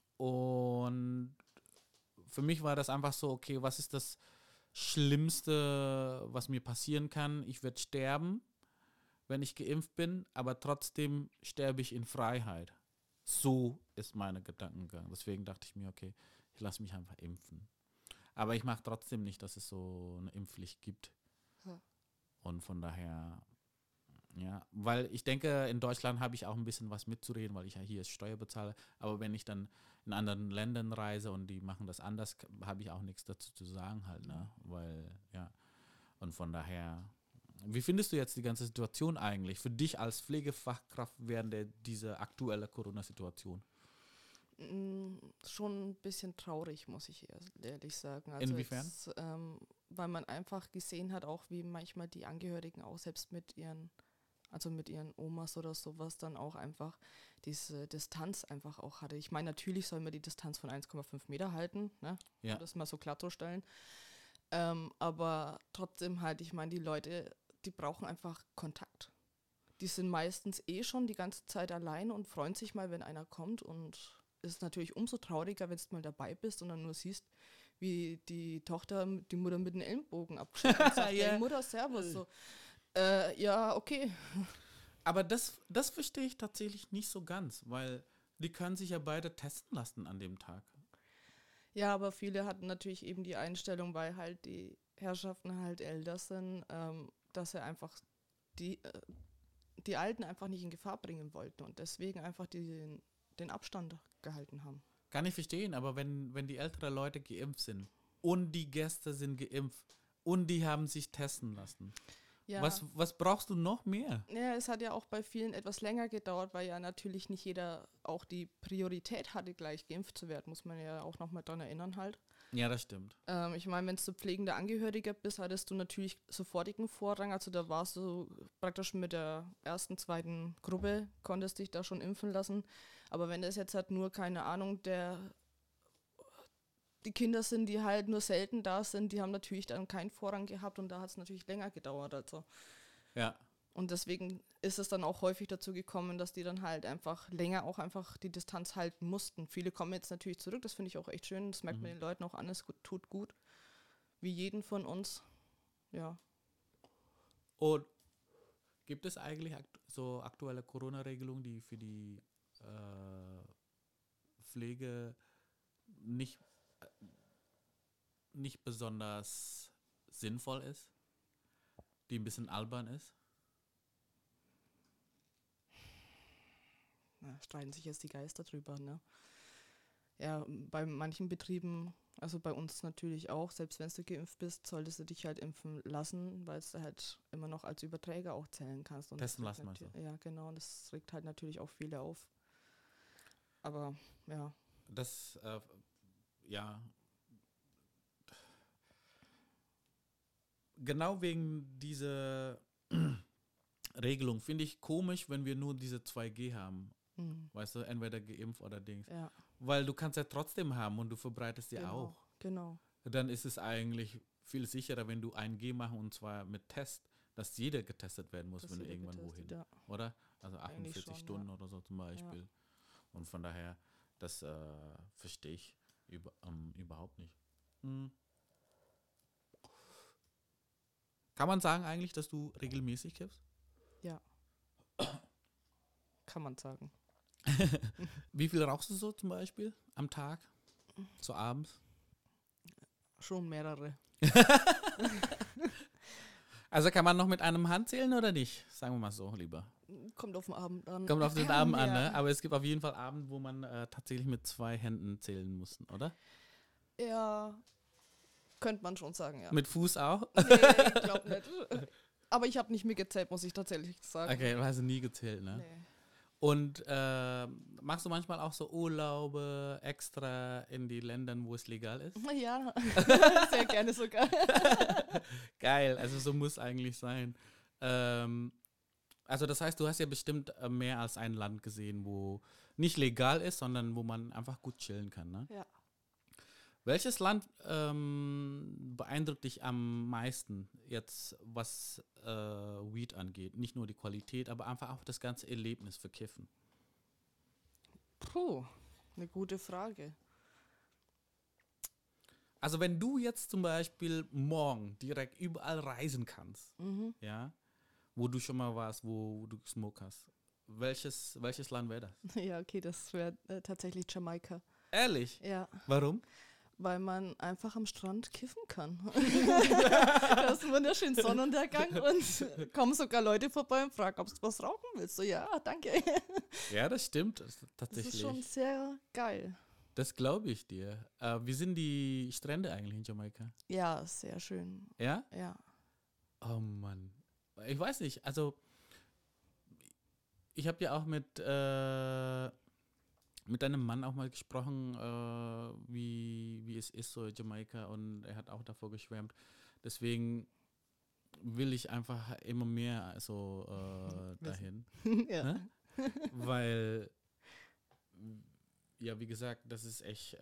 Und für mich war das einfach so, okay, was ist das Schlimmste, was mir passieren kann? Ich werde sterben, wenn ich geimpft bin, aber trotzdem sterbe ich in Freiheit. So ist meine Gedankengang. Deswegen dachte ich mir, okay, ich lasse mich einfach impfen. Aber ich mache trotzdem nicht, dass es so eine Impfpflicht gibt. Ja. Und von daher, ja, weil ich denke, in Deutschland habe ich auch ein bisschen was mitzureden, weil ich ja hier Steuer bezahle. Aber wenn ich dann in anderen Ländern reise und die machen das anders, habe ich auch nichts dazu zu sagen halt, ne? Weil, ja. Und von daher, wie findest du jetzt die ganze Situation eigentlich? Für dich als Pflegefachkraft während diese aktuelle Corona-Situation? Schon ein bisschen traurig, muss ich ehrlich sagen. Also Inwiefern? Jetzt, weil man einfach gesehen hat, auch wie manchmal die Angehörigen auch selbst mit ihren Omas oder sowas dann auch einfach diese Distanz einfach auch hatte. Ich meine, natürlich soll man die Distanz von 1,5 Meter halten, ne? Ja. Um das mal so klarzustellen. Aber trotzdem halt, ich meine, die Leute, die brauchen einfach Kontakt. Die sind meistens schon die ganze Zeit allein und freuen sich mal, wenn einer kommt, und es ist natürlich umso trauriger, wenn du mal dabei bist und dann nur siehst, wie die Tochter die Mutter mit den Ellenbogen abschlägt und sagt, Ja. hey Mutter, servus, so. Ja, okay. Aber das verstehe ich tatsächlich nicht so ganz, weil die können sich ja beide testen lassen an dem Tag. Ja, aber viele hatten natürlich eben die Einstellung, weil halt die Herrschaften halt älter sind, dass sie einfach die Alten einfach nicht in Gefahr bringen wollten und deswegen einfach den Abstand gehalten haben. Kann ich verstehen, aber wenn die älteren Leute geimpft sind und die Gäste sind geimpft und die haben sich testen lassen, Ja. was brauchst du noch mehr? Ja, es hat ja auch bei vielen etwas länger gedauert, weil ja natürlich nicht jeder auch die Priorität hatte, gleich geimpft zu werden, muss man ja auch nochmal dran erinnern halt. Ja, das stimmt. Ich meine, wenn du pflegender Angehöriger bist, hattest du natürlich sofortigen Vorrang, also da warst du praktisch mit der ersten, zweiten Gruppe, konntest dich da schon impfen lassen, aber wenn das jetzt halt nur, keine Ahnung, die Kinder sind, die halt nur selten da sind, die haben natürlich dann keinen Vorrang gehabt und da hat es natürlich länger gedauert. Also. Ja. Und deswegen ist es dann auch häufig dazu gekommen, dass die dann halt einfach länger auch einfach die Distanz halten mussten. Viele kommen jetzt natürlich zurück, das finde ich auch echt schön, das merkt man den Leuten auch an, es tut gut, wie jeden von uns. Ja. Und gibt es eigentlich so aktuelle Corona-Regelungen, die für die Pflege nicht besonders sinnvoll ist, die ein bisschen albern ist? Streiten sich jetzt die Geister drüber, ne? Ja, bei manchen Betrieben, also bei uns natürlich auch, selbst wenn du geimpft bist, solltest du dich halt impfen lassen, weil du halt immer noch als Überträger auch zählen kannst. Und Testen lassen meinst du? Ja, genau, und das regt halt natürlich auch viele auf. Aber, ja. Das, ja. Genau wegen dieser Regelung finde ich komisch, wenn wir nur diese 2G haben. Weißt du, entweder geimpft oder Dings. Ja. Weil du kannst ja trotzdem haben und du verbreitest sie auch. Genau. Dann ist es eigentlich viel sicherer, wenn du 1G machen und zwar mit Test, dass jeder getestet werden muss, wenn du irgendwann wohin. Ja. Oder? Also 48 schon, Stunden ja. oder so zum Beispiel. Ja. Und von daher, das verstehe ich überhaupt nicht. Kann man sagen eigentlich, dass du regelmäßig kiffst? Ja. Kann man sagen. Wie viel rauchst du so zum Beispiel am Tag? So abends? Schon mehrere. Also kann man noch mit einem Hand zählen oder nicht? Sagen wir mal so lieber. Kommt auf den Abend an. Kommt auf den Abend an, Ja. ne? Aber es gibt auf jeden Fall Abend, wo man tatsächlich mit 2 Händen zählen muss, oder? Ja, könnte man schon sagen, ja. Mit Fuß auch? Nee, ich glaube nicht. Aber ich habe nicht mitgezählt, muss ich tatsächlich sagen. Okay, du hast nie gezählt, ne? Nee. Und machst du manchmal auch so Urlaube extra in die Ländern, wo es legal ist? Ja, sehr gerne sogar. Geil, also so muss eigentlich sein. Also das heißt, du hast ja bestimmt mehr als ein Land gesehen, wo nicht legal ist, sondern wo man einfach gut chillen kann, ne? Ja. Welches Land beeindruckt dich am meisten jetzt, was Weed angeht? Nicht nur die Qualität, aber einfach auch das ganze Erlebnis für Kiffen. Puh, eine gute Frage. Also wenn du jetzt zum Beispiel morgen direkt überall reisen kannst, Mhm. ja, wo du schon mal warst, wo du gesmoked hast, welches Land wäre das? Ja, okay, das wäre tatsächlich Jamaika. Ehrlich? Ja, Warum? weil man einfach am Strand kiffen kann. Da ist ein wunderschöner Sonnenuntergang und kommen sogar Leute vorbei und fragen, ob du was rauchen willst. So, ja, danke. Ja, das stimmt Das tatsächlich. ist schon sehr geil. Das glaube ich dir. Wie sind die Strände eigentlich in Jamaika? Ja, sehr schön. Ja? Ja. Oh Mann. Ich weiß nicht, also ich habe ja auch mit deinem Mann auch mal gesprochen, wie es ist so in Jamaika, und er hat auch davor geschwärmt. Deswegen will ich einfach immer mehr so dahin. Ja. Ne? Weil, ja, wie gesagt, das ist echt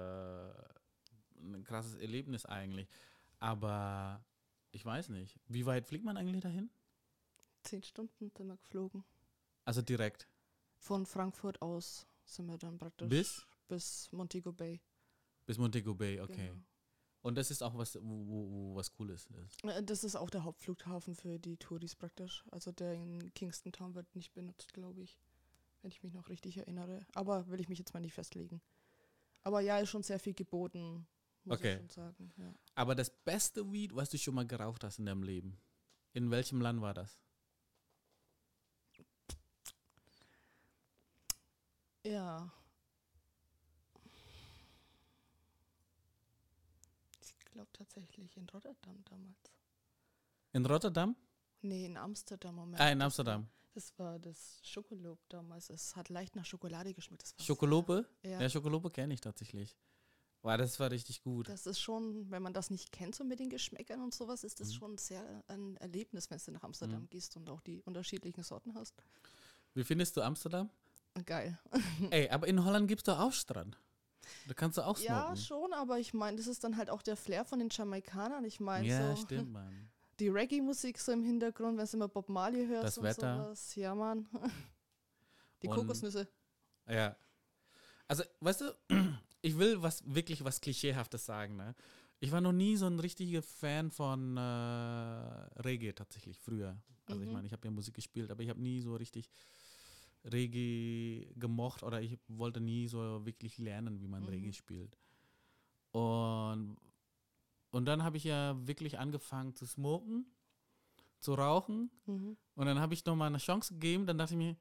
ein krasses Erlebnis eigentlich. Aber ich weiß nicht, wie weit fliegt man eigentlich dahin? 10 Stunden sind wir geflogen. Also direkt. Von Frankfurt aus sind wir dann praktisch bis Montego Bay. Bis Montego Bay, okay. Genau. Und das ist auch was, wo was Cooles ist. Das ist auch der Hauptflughafen für die Touris praktisch. Also der in Kingston Town wird nicht benutzt, glaube ich. Wenn ich mich noch richtig erinnere. Aber will ich mich jetzt mal nicht festlegen. Aber ja, ist schon sehr viel geboten, muss Okay. ich schon sagen. Ja. Aber das beste Weed, was du schon mal geraucht hast in deinem Leben, in welchem Land war das? Ja. Ich glaube tatsächlich in Rotterdam damals. In Rotterdam? Nee, in Amsterdam. Moment. In Amsterdam. Das war das Schokolob damals. Es hat leicht nach Schokolade geschmeckt. Das war Schokolope? sehr- Ja, Schokolope kenne ich tatsächlich. Wow, das war richtig gut. Das ist schon, wenn man das nicht kennt, so mit den Geschmäckern und sowas, ist das Mhm. schon sehr ein Erlebnis, wenn du nach Amsterdam Mhm. gehst und auch die unterschiedlichen Sorten hast. Wie findest du Amsterdam? Geil. Ey, aber in Holland gibt es doch auch Strand. Da kannst du auch Ja, smoken. schon, aber ich meine, das ist dann halt auch der Flair von den Jamaikanern. Ich meine, Ja, so stimmt, Mann. die Reggae-Musik so im Hintergrund, wenn du immer Bob Marley hörst Das und Wetter. sowas. Ja, Mann. Die Und- Kokosnüsse. Ja. Also, weißt du, ich will wirklich was Klischeehaftes sagen, ne? Ich war noch nie so ein richtiger Fan von Reggae tatsächlich, früher. Also ich Mhm. meine, ich habe ja Musik gespielt, aber ich habe nie so richtig Reggae gemocht, oder ich wollte nie so wirklich lernen, wie man Mhm. Reggae spielt. Und dann habe ich ja wirklich angefangen zu smoken, zu rauchen, Mhm. und dann habe ich noch mal eine Chance gegeben, dann dachte ich mir,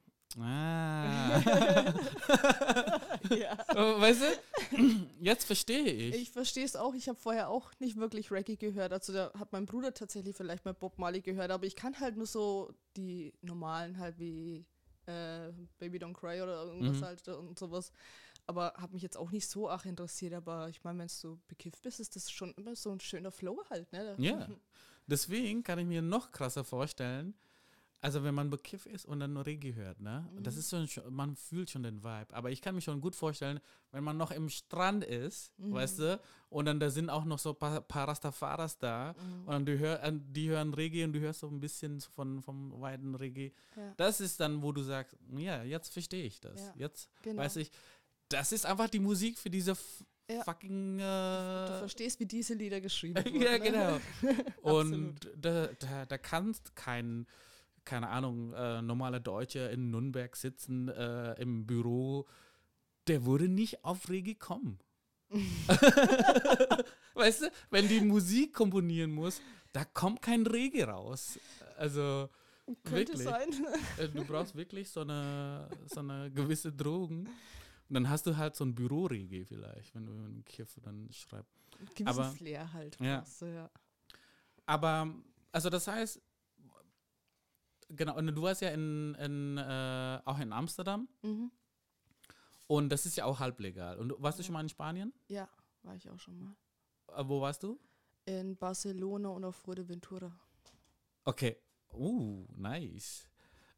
Ja. weißt du, jetzt verstehe ich. Ich verstehe es auch. Ich habe vorher auch nicht wirklich Reggae gehört. Also da hat mein Bruder tatsächlich vielleicht mal Bob Marley gehört, aber ich kann halt nur so die normalen halt wie Baby Don't Cry oder irgendwas Mhm. halt und sowas. Aber habe mich jetzt auch nicht so arg interessiert. Aber ich meine, wenn du bekifft bist, ist das schon immer so ein schöner Flow halt, ne? Ja. Deswegen kann ich mir noch krasser vorstellen, also wenn man bekifft ist und dann nur Reggae hört, ne? Das ist so, man fühlt schon den Vibe. Aber ich kann mir schon gut vorstellen, wenn man noch im Strand ist, weißt du, und dann da sind auch noch so ein paar Rastafaras da, und dann die hören Reggae und du hörst so ein bisschen vom weiten Reggae. Ja. Das ist dann, wo du sagst, ja, jetzt verstehe ich das. Ja, Jetzt genau. weiß ich, das ist einfach die Musik für diese Ja. fucking Du verstehst, wie diese Lieder geschrieben wurden. ja, ne? genau. Absolut. Und da kannst keine Ahnung, normaler Deutscher in Nürnberg sitzen im Büro, der würde nicht auf Reggae kommen. Weißt du, wenn die Musik komponieren muss, da kommt kein Reggae raus. Also Könnte wirklich. sein. Du brauchst wirklich so eine gewisse Drogen. Und dann hast du halt so ein Büro-Reggae vielleicht, wenn du einen Kiff dann schreibst. Gewissen Aber- Flair halt. Ja. brauchst du, ja. Aber, also das heißt, genau, und du warst ja auch in Amsterdam Mhm. und das ist ja auch halblegal. Und warst du schon mal in Spanien? Ja, war ich auch schon mal. Wo warst du? In Barcelona und auf Fuerteventura. Okay. Nice.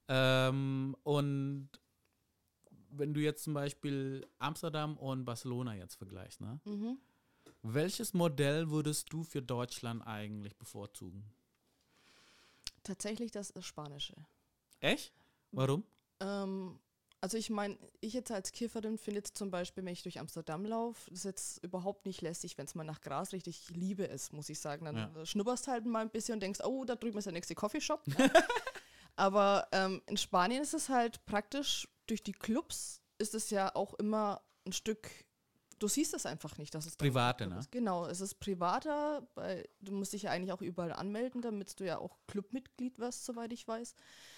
Und wenn du jetzt zum Beispiel Amsterdam und Barcelona jetzt vergleichst, ne? Mhm. Welches Modell würdest du für Deutschland eigentlich bevorzugen? Tatsächlich das Spanische. Echt? Warum? Also ich meine, ich jetzt als Kifferin finde jetzt zum Beispiel, wenn ich durch Amsterdam laufe, das ist jetzt überhaupt nicht lästig, wenn es mal nach Gras riecht. Ich liebe es, muss ich sagen. Dann schnupperst halt mal ein bisschen und denkst, oh, da drüben ist der nächste Coffeeshop. Aber in Spanien ist es halt praktisch, durch die Clubs ist es ja auch immer ein Stück, du siehst es einfach nicht, dass es da Private, ein Club ne? ist. Genau, es ist privater, weil du musst dich ja eigentlich auch überall anmelden, damit du ja auch Clubmitglied wirst, soweit ich weiß.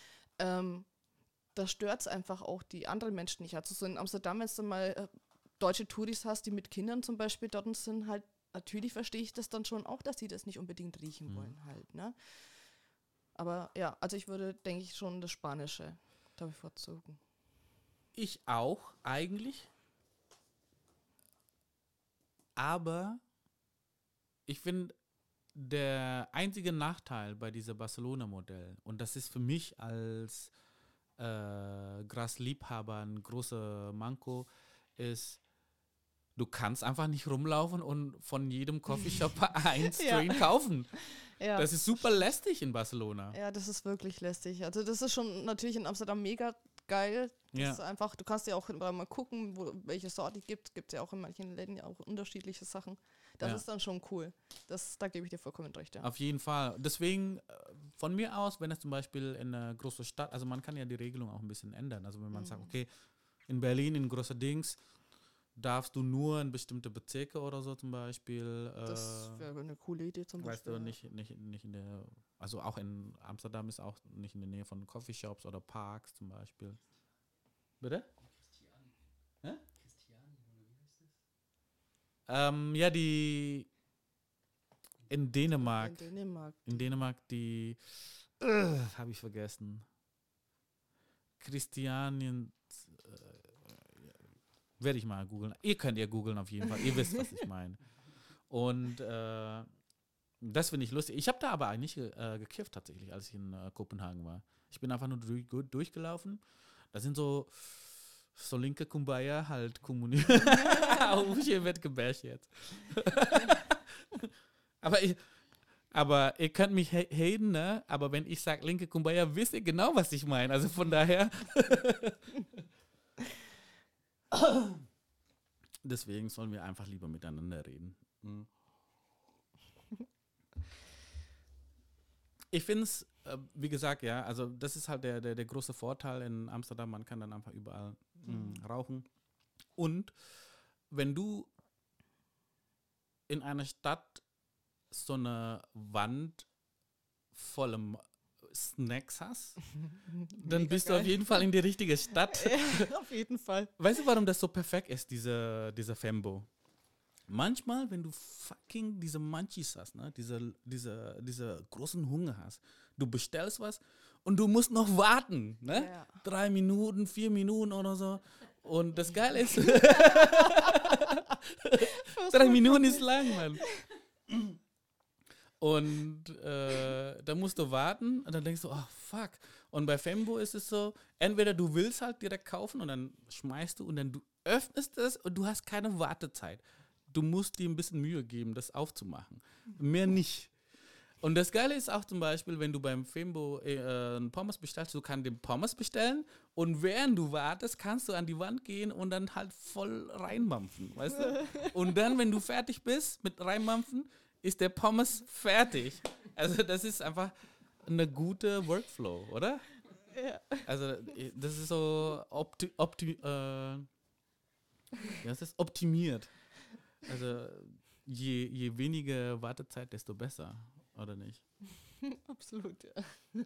Da stört es einfach auch die anderen Menschen nicht. Also so in Amsterdam, wenn du mal deutsche Touris hast, die mit Kindern zum Beispiel dort sind, halt, natürlich verstehe ich das dann schon auch, dass sie das nicht unbedingt riechen wollen halt, ne? Aber ja, also ich würde, denke ich, schon das Spanische da bevorzugen. Ich auch, eigentlich. Aber ich finde, der einzige Nachteil bei diesem Barcelona-Modell, und das ist für mich als Grasliebhaber ein großer Manko, ist, du kannst einfach nicht rumlaufen und von jedem Coffeeshop ein Strain kaufen. Ja. Das ist super lästig in Barcelona. Ja, das ist wirklich lästig. Also das ist schon natürlich in Amsterdam mega geil. Das ist einfach, du kannst ja auch mal gucken, welche Sorte es gibt. Gibt es ja auch in manchen Läden ja auch unterschiedliche Sachen. Das ist dann schon cool. Da gebe ich dir vollkommen recht. Ja. Auf jeden Fall. Deswegen, von mir aus, wenn es zum Beispiel in einer großen Stadt, also man kann ja die Regelung auch ein bisschen ändern. Also wenn man sagt, okay, in Berlin, in großer Dings, darfst du nur in bestimmte Bezirke oder so zum Beispiel. Das wäre eine coole Idee zum Beispiel. Weißt du, nicht in der, also auch in Amsterdam ist auch nicht in der Nähe von Coffeeshops oder Parks zum Beispiel. Bitte? Hä? Ja, die in Dänemark. In Dänemark die habe ich vergessen. Christianien werde ich mal googeln. Ihr könnt ja googeln auf jeden Fall. Ihr wisst, was ich meine. Und das finde ich lustig. Ich habe da aber eigentlich gekifft tatsächlich, als ich in Kopenhagen war. Ich bin einfach nur durchgelaufen. Da sind so linke Kumbaya halt kommuniert. Hier wird gebasht jetzt. aber ihr könnt mich haten, ne? Aber wenn ich sage linke Kumbaya, wisst ihr genau, was ich meine. Also von daher. Deswegen sollen wir einfach lieber miteinander reden. Ich finde es, wie gesagt, ja, also das ist halt der große Vorteil in Amsterdam, man kann dann einfach überall rauchen. Und wenn du in einer Stadt so eine Wand voller Snacks hast, dann bist du auf jeden Fall in die richtige Stadt. Ja, auf jeden Fall. Weißt du, warum das so perfekt ist, dieser Fembo? Manchmal, wenn du fucking diese Munchies hast, ne, diese großen Hunger hast, du bestellst was und du musst noch warten, ne? Ja. 3 Minuten, 4 Minuten oder so. Und das Geile ist, 3 Minuten ist lang, Mann. Und da musst du warten und dann denkst du, oh fuck. Und bei Fembo ist es so, entweder du willst halt direkt kaufen und dann schmeißt du und dann du öffnest es und du hast keine Wartezeit. Du musst dir ein bisschen Mühe geben, das aufzumachen. Mehr nicht. Und das Geile ist auch zum Beispiel, wenn du beim Fembo einen Pommes bestellst, du kannst den Pommes bestellen und während du wartest, kannst du an die Wand gehen und dann halt voll reinmampfen, weißt du? Und dann, wenn du fertig bist mit reinmampfen, ist der Pommes fertig. Also das ist einfach eine gute Workflow, oder? Ja. Also das ist so optimiert. Also je weniger Wartezeit, desto besser, oder nicht? Absolut, ja.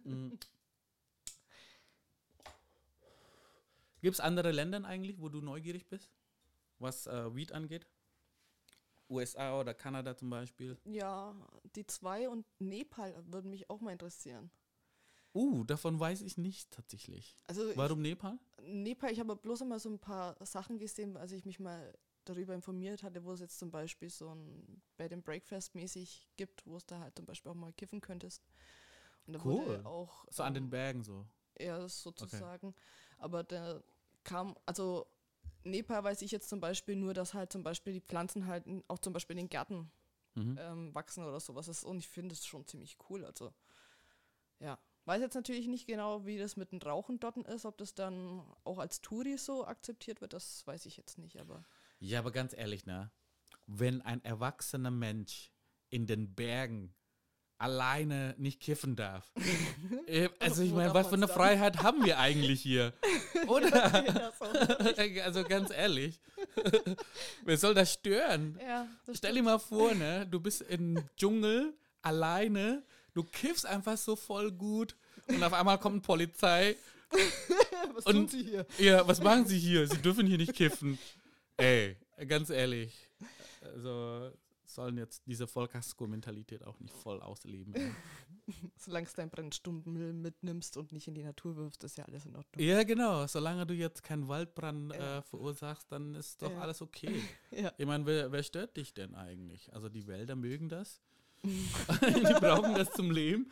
Gibt es andere Länder eigentlich, wo du neugierig bist, was Weed angeht? USA oder Kanada zum Beispiel? Ja, die zwei und Nepal würden mich auch mal interessieren. Davon weiß ich nicht tatsächlich. Also Warum Nepal? Nepal, ich habe bloß immer so ein paar Sachen gesehen, als ich mich mal darüber informiert hatte, wo es jetzt zum Beispiel so ein Bed and Breakfast mäßig gibt, wo es da halt zum Beispiel auch mal kiffen könntest. Und da Cool. wurde auch So an den Bergen so. ja, sozusagen. Aber da kam, also Nepal weiß ich jetzt zum Beispiel nur, dass halt zum Beispiel die Pflanzen halt auch zum Beispiel in den Gärten wachsen oder sowas ist. Und ich finde es schon ziemlich cool. Also ja. Weiß jetzt natürlich nicht genau, wie das mit dem Rauchen dort ist, ob das dann auch als Touri so akzeptiert wird, das weiß ich jetzt nicht, aber Ja, aber ganz ehrlich, ne? Wenn ein erwachsener Mensch in den Bergen alleine nicht kiffen darf. Also ich Wo meine, darf was für eine man's dann? Freiheit haben wir eigentlich hier? Oder? ja, so. Also ganz ehrlich. Wer soll das stören? Ja, das Stell dir mal vor, ne? Du bist im Dschungel alleine, du kiffst einfach so voll gut und auf einmal kommt eine Polizei. Was und- tun Sie hier? Ja, was machen Sie hier? Sie dürfen hier nicht kiffen. Ey, ganz ehrlich. Also sollen jetzt diese Vollkasko-Mentalität auch nicht voll ausleben. Ey. Solange du deinen Brennstummel mitnimmst und nicht in die Natur wirfst, ist ja alles in Ordnung. Ja, genau. Solange du jetzt keinen Waldbrand Ja. verursachst, dann ist doch Ja. alles okay. Ja. Ich meine, wer stört dich denn eigentlich? Also die Wälder mögen das. Die brauchen das zum Leben.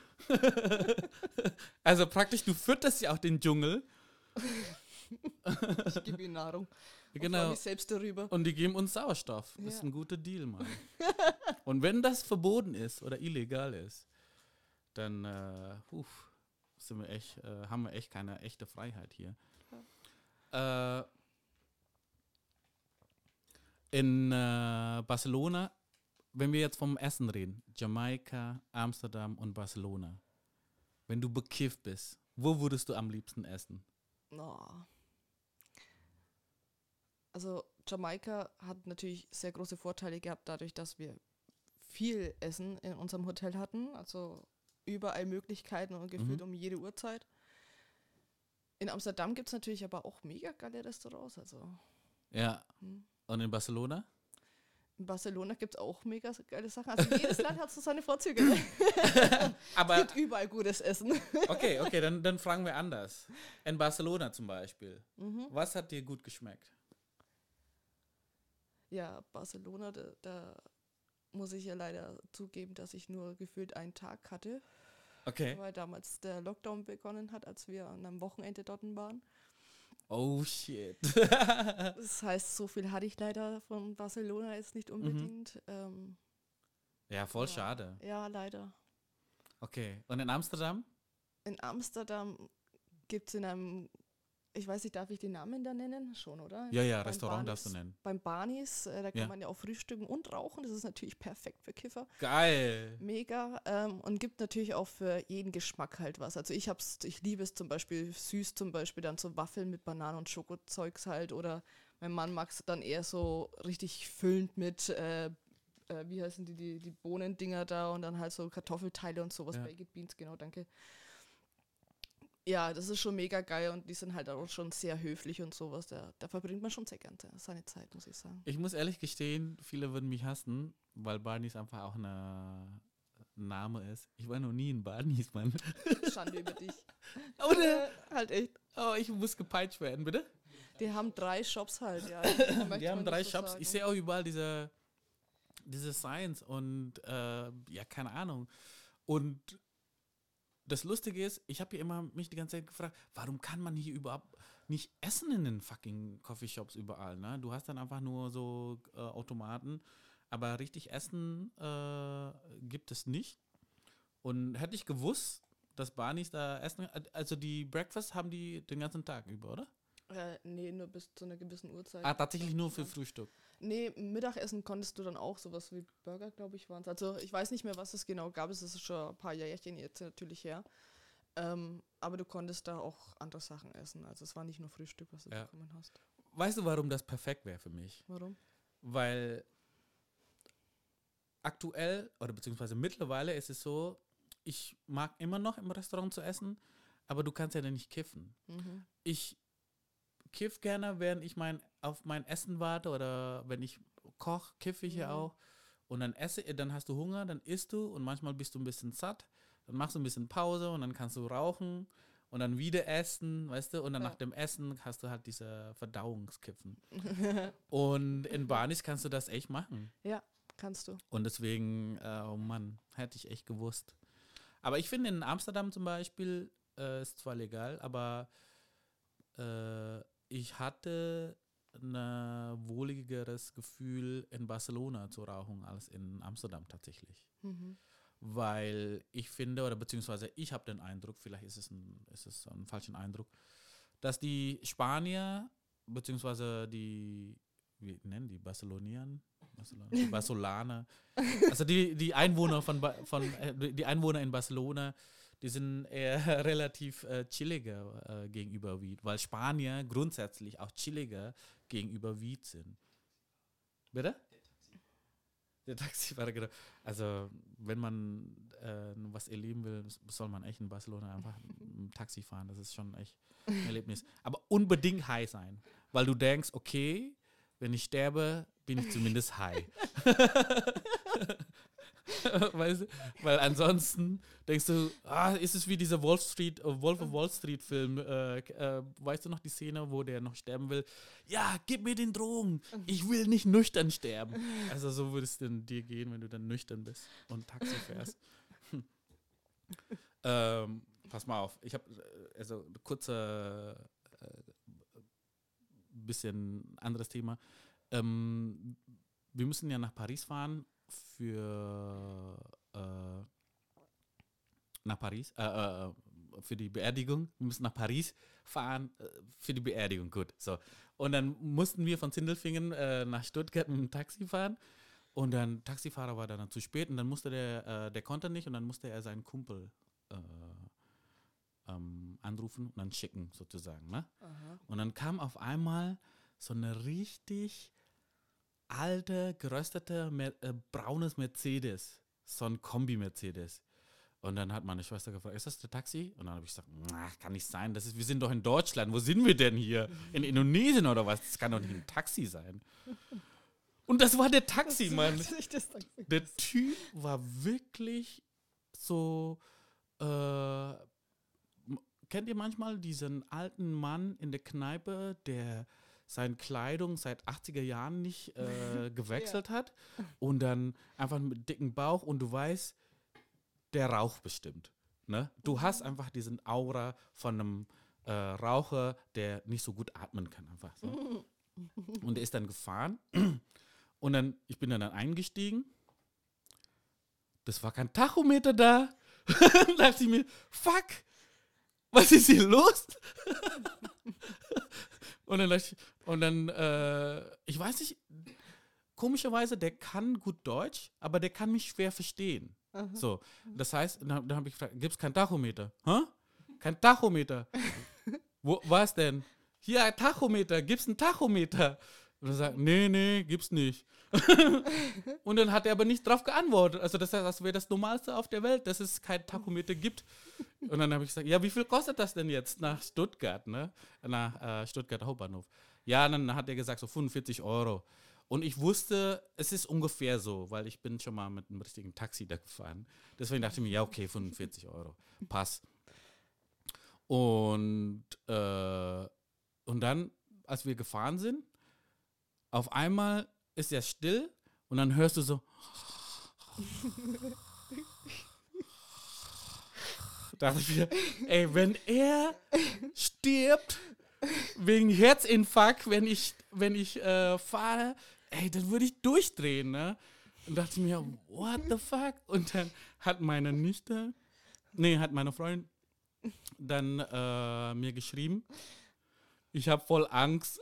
Also praktisch, du fütterst ja auch den Dschungel. Ich gebe ihnen Nahrung. Und freue Genau. mich selbst darüber. Und die geben uns Sauerstoff. Das ist Ja. ein guter Deal, Mann. Und wenn das verboten ist oder illegal ist, dann sind wir echt, haben wir echt keine echte Freiheit hier. In Barcelona, wenn wir jetzt vom Essen reden, Jamaika, Amsterdam und Barcelona, wenn du bekifft bist, wo würdest du am liebsten essen? Oh. Also Jamaika hat natürlich sehr große Vorteile gehabt, dadurch, dass wir viel Essen in unserem Hotel hatten. Also überall Möglichkeiten und gefühlt um jede Uhrzeit. In Amsterdam gibt es natürlich aber auch mega geile Restaurants. Also Ja. Und in Barcelona? in Barcelona gibt es auch mega geile Sachen. Also jedes Land hat so seine Vorzüge. Ne? Aber Es gibt überall gutes Essen. okay, dann fragen wir anders. In Barcelona zum Beispiel. Was hat dir gut geschmeckt? Ja, Barcelona, da muss ich ja leider zugeben, dass ich nur gefühlt einen Tag hatte, Okay. weil damals der Lockdown begonnen hat, als wir an einem Wochenende dort waren. Oh shit. Das heißt, so viel hatte ich leider von Barcelona jetzt nicht unbedingt. Ja, voll schade. Ja, leider. Okay. Und in Amsterdam? In Amsterdam gibt es in einem, ich weiß nicht, darf ich den Namen da nennen? Schon, oder? Ja, Beim Restaurant darfst du Barneys- nennen. Beim Barneys, da kann Ja. man ja auch frühstücken und rauchen. Das ist natürlich perfekt für Kiffer. Geil. Mega. Und gibt natürlich auch für jeden Geschmack halt was. Also ich liebe es zum Beispiel süß, zum Beispiel dann so Waffeln mit Bananen und Schokozeugs halt. Oder mein Mann mag es dann eher so richtig füllend mit, wie heißen die Bohnendinger da und dann halt so Kartoffelteile und sowas. Ja. Baked Beans, genau, danke. Ja, das ist schon mega geil und die sind halt auch schon sehr höflich und sowas. Da verbringt man schon sehr gerne seine Zeit, muss ich sagen. Ich muss ehrlich gestehen, viele würden mich hassen, weil Barneys einfach auch ein Name ist. Ich war noch nie in Barneys, Mann. Schande über dich. Oder? Halt echt. Oh, ich muss gepeitscht werden, bitte? Die haben 3 Shops halt, ja. Die haben 3 Shops. Ich sehe auch überall diese Signs und ja, keine Ahnung. Und das Lustige ist, ich habe hier immer mich die ganze Zeit gefragt, warum kann man hier überhaupt nicht essen in den fucking Coffeeshops überall, ne? Du hast dann einfach nur so Automaten, aber richtig Essen gibt es nicht. Und hätte ich gewusst, dass Barneys da essen, also die Breakfast haben die den ganzen Tag über, oder? Nee, nur bis zu einer gewissen Uhrzeit. Tatsächlich nur für Frühstück. Nee, Mittagessen konntest du dann auch, sowas wie Burger, glaube ich, waren es. Also ich weiß nicht mehr, was es genau gab, es ist schon ein paar Jährchen jetzt natürlich her. Aber du konntest da auch andere Sachen essen. Also es war nicht nur Frühstück, was du Ja. bekommen hast. Weißt du, warum das perfekt wäre für mich? Warum? Weil aktuell oder beziehungsweise mittlerweile ist es so, ich mag immer noch im Restaurant zu essen, aber du kannst ja dann nicht kiffen. Ich kiff gerne, während ich auf mein Essen warte oder wenn ich koche, kiffe ich ja auch. Und dann dann hast du Hunger, dann isst du und manchmal bist du ein bisschen satt. Dann machst du ein bisschen Pause und dann kannst du rauchen und dann wieder essen, weißt du? Und dann nach dem Essen hast du halt diese Verdauungskiffen. Und in Barnis kannst du das echt machen. Ja, kannst du. Und deswegen, oh Mann, hätte ich echt gewusst. Aber ich finde in Amsterdam zum Beispiel, ist zwar legal, aber ich hatte ein wohligeres Gefühl in Barcelona zu rauchen als in Amsterdam tatsächlich. Weil ich finde, oder beziehungsweise ich habe den Eindruck, vielleicht ist es ein falscher Eindruck, dass die Spanier, beziehungsweise wie nennen die die Barcelonaner, also die Einwohner die Einwohner in Barcelona, die sind eher relativ chilliger gegenüber Weed, weil Spanier grundsätzlich auch chilliger gegenüber Weed sind. Bitte? Der Taxifahrer, genau. Also, wenn man was erleben will, soll man echt in Barcelona einfach ein Taxi fahren. Das ist schon echt ein Erlebnis. Aber unbedingt high sein, weil du denkst, okay, wenn ich sterbe, bin ich zumindest high. Weißt du? Weil ansonsten denkst du, ist es wie dieser Wolf of Wall Street Film. Weißt du noch die Szene, wo der noch sterben will? Ja, gib mir den Drogen. Ich will nicht nüchtern sterben. Also so würde es denn dir gehen, wenn du dann nüchtern bist und Taxi fährst. Pass mal auf. Ich habe also kurzer bisschen anderes Thema. Wir müssen ja nach Paris fahren für die Beerdigung. Wir müssen nach Paris fahren für die Beerdigung. Gut, so. Und dann mussten wir von Sindelfingen nach Stuttgart mit dem Taxi fahren. Und dann Taxifahrer war dann zu spät und dann musste der konnte nicht und dann musste er seinen Kumpel anrufen und dann schicken sozusagen. Ne? Und dann kam auf einmal so eine richtig alte, geröstete, braunes Mercedes. So ein Kombi-Mercedes. Und dann hat meine Schwester gefragt, ist das der Taxi? Und dann habe ich gesagt, kann nicht sein. Wir sind doch in Deutschland. Wo sind wir denn hier? In Indonesien oder was? Das kann doch nicht ein Taxi sein. Und das war der Taxi, Mann. Der Typ war wirklich so, kennt ihr manchmal diesen alten Mann in der Kneipe, der seine Kleidung seit 80er Jahren nicht gewechselt hat und dann einfach mit dicken Bauch und du weißt, der raucht bestimmt. Ne? Du hast einfach diesen Aura von einem Raucher, der nicht so gut atmen kann. Einfach so. Und der ist dann gefahren und ich bin dann eingestiegen. Das war kein Tachometer da. Dann dachte ich mir, fuck, was ist hier los? Und dann, ich weiß nicht, komischerweise, der kann gut Deutsch, aber der kann mich schwer verstehen. So, das heißt, dann habe ich gefragt, gibt es kein Tachometer? Hä? Kein Tachometer? Was denn? Hier, Tachometer, gibt's ein Tachometer? Und er sagt, nee, gibt's nicht. Und dann hat er aber nicht drauf geantwortet. Also das heißt, das wäre das Normalste auf der Welt, dass es kein Tachometer gibt. Und dann habe ich gesagt, ja, wie viel kostet das denn jetzt nach Stuttgart, ne? Nach Stuttgart Hauptbahnhof. Ja, dann hat er gesagt, so 45 Euro. Und ich wusste, es ist ungefähr so, weil ich bin schon mal mit einem richtigen Taxi da gefahren. Deswegen dachte ich mir, ja, okay, 45 Euro. Pass. Und dann, als wir gefahren sind, auf einmal ist er still und dann hörst du so dachte ich mir, ey, wenn er stirbt wegen Herzinfarkt, wenn ich fahre, ey, dann würde ich durchdrehen, ne? Und dachte ich mir, what the fuck? Und dann hat meine Freundin dann mir geschrieben, ich habe voll Angst.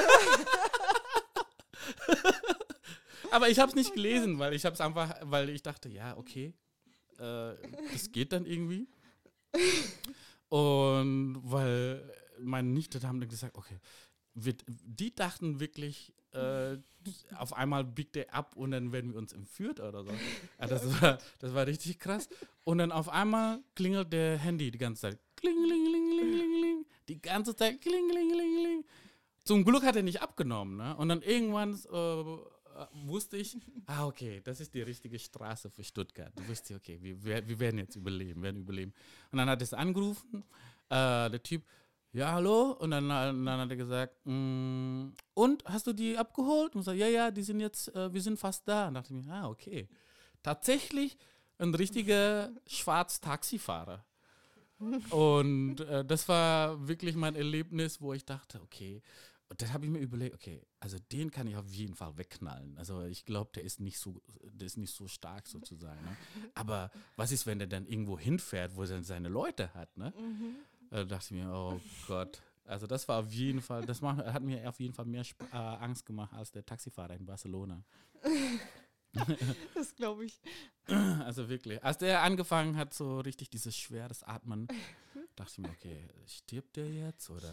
Aber ich habe es nicht gelesen, weil ich dachte, ja, okay, das geht dann irgendwie. Und weil meine Nichte haben dann gesagt, okay, die dachten wirklich, auf einmal biegt der ab und dann werden wir uns entführt oder so. Ja, das war richtig krass. Und dann auf einmal klingelt der Handy die ganze Zeit. Kling. Die ganze Zeit kling. Zum Glück hat er nicht abgenommen. Ne? Und dann irgendwann wusste ich, okay, das ist die richtige Straße für Stuttgart. Du wusstest, okay, wir werden jetzt überleben. Und dann hat er es angerufen, der Typ, ja, hallo? Und dann hat er gesagt, und, hast du die abgeholt? Und ich so, ja, die sind jetzt, wir sind fast da. Und dachte ich mir, okay. Tatsächlich ein richtiger Schwarz-Taxifahrer. Und das war wirklich mein Erlebnis, wo ich dachte, okay, und dann habe ich mir überlegt, okay, also den kann ich auf jeden Fall wegknallen. Also ich glaube, der ist nicht so stark sozusagen. Ne? Aber was ist, wenn der dann irgendwo hinfährt, wo er dann seine Leute hat, ne? Da dachte ich mir, oh Gott. Also das war auf jeden Fall, hat mir auf jeden Fall mehr Angst gemacht als der Taxifahrer in Barcelona. Das glaube ich. Also wirklich. Als der angefangen hat, so richtig dieses schweres Atmen, dachte ich mir, okay, stirbt der jetzt? Oder,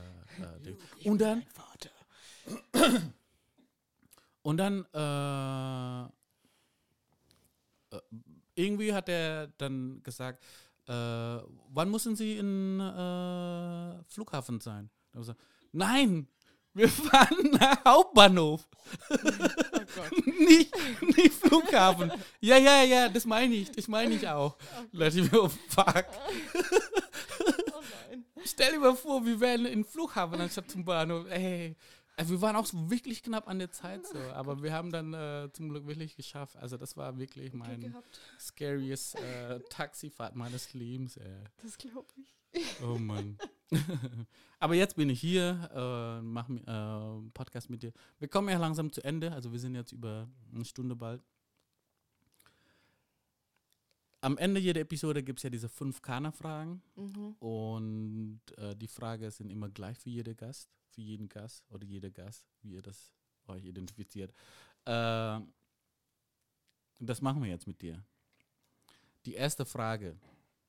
und dann irgendwie hat er dann gesagt, wann müssen Sie in Flughafen sein? Da habe ich gesagt, nein, wir fahren nach Hauptbahnhof. Oh Gott. nicht Flughafen. Ja, das meine ich auch. Da dachte ich mir, oh fuck. Oh nein. Stell dir mal vor, wir wären in Flughafen anstatt zum Bahnhof. Ey. Also wir waren auch so wirklich knapp an der Zeit so, aber wir haben dann zum Glück wirklich geschafft. Also das war wirklich mein scariest Taxifahrt meines Lebens. Das glaube ich. Oh Mann. Aber jetzt bin ich hier, mache Podcast mit dir. Wir kommen ja langsam zu Ende, also wir sind jetzt über eine Stunde bald. Am Ende jeder Episode gibt es ja diese 5 Kana-Fragen und die Fragen sind immer gleich für jeden Gast, oder jede Gast, wie ihr das euch identifiziert. Das machen wir jetzt mit dir. Die erste Frage.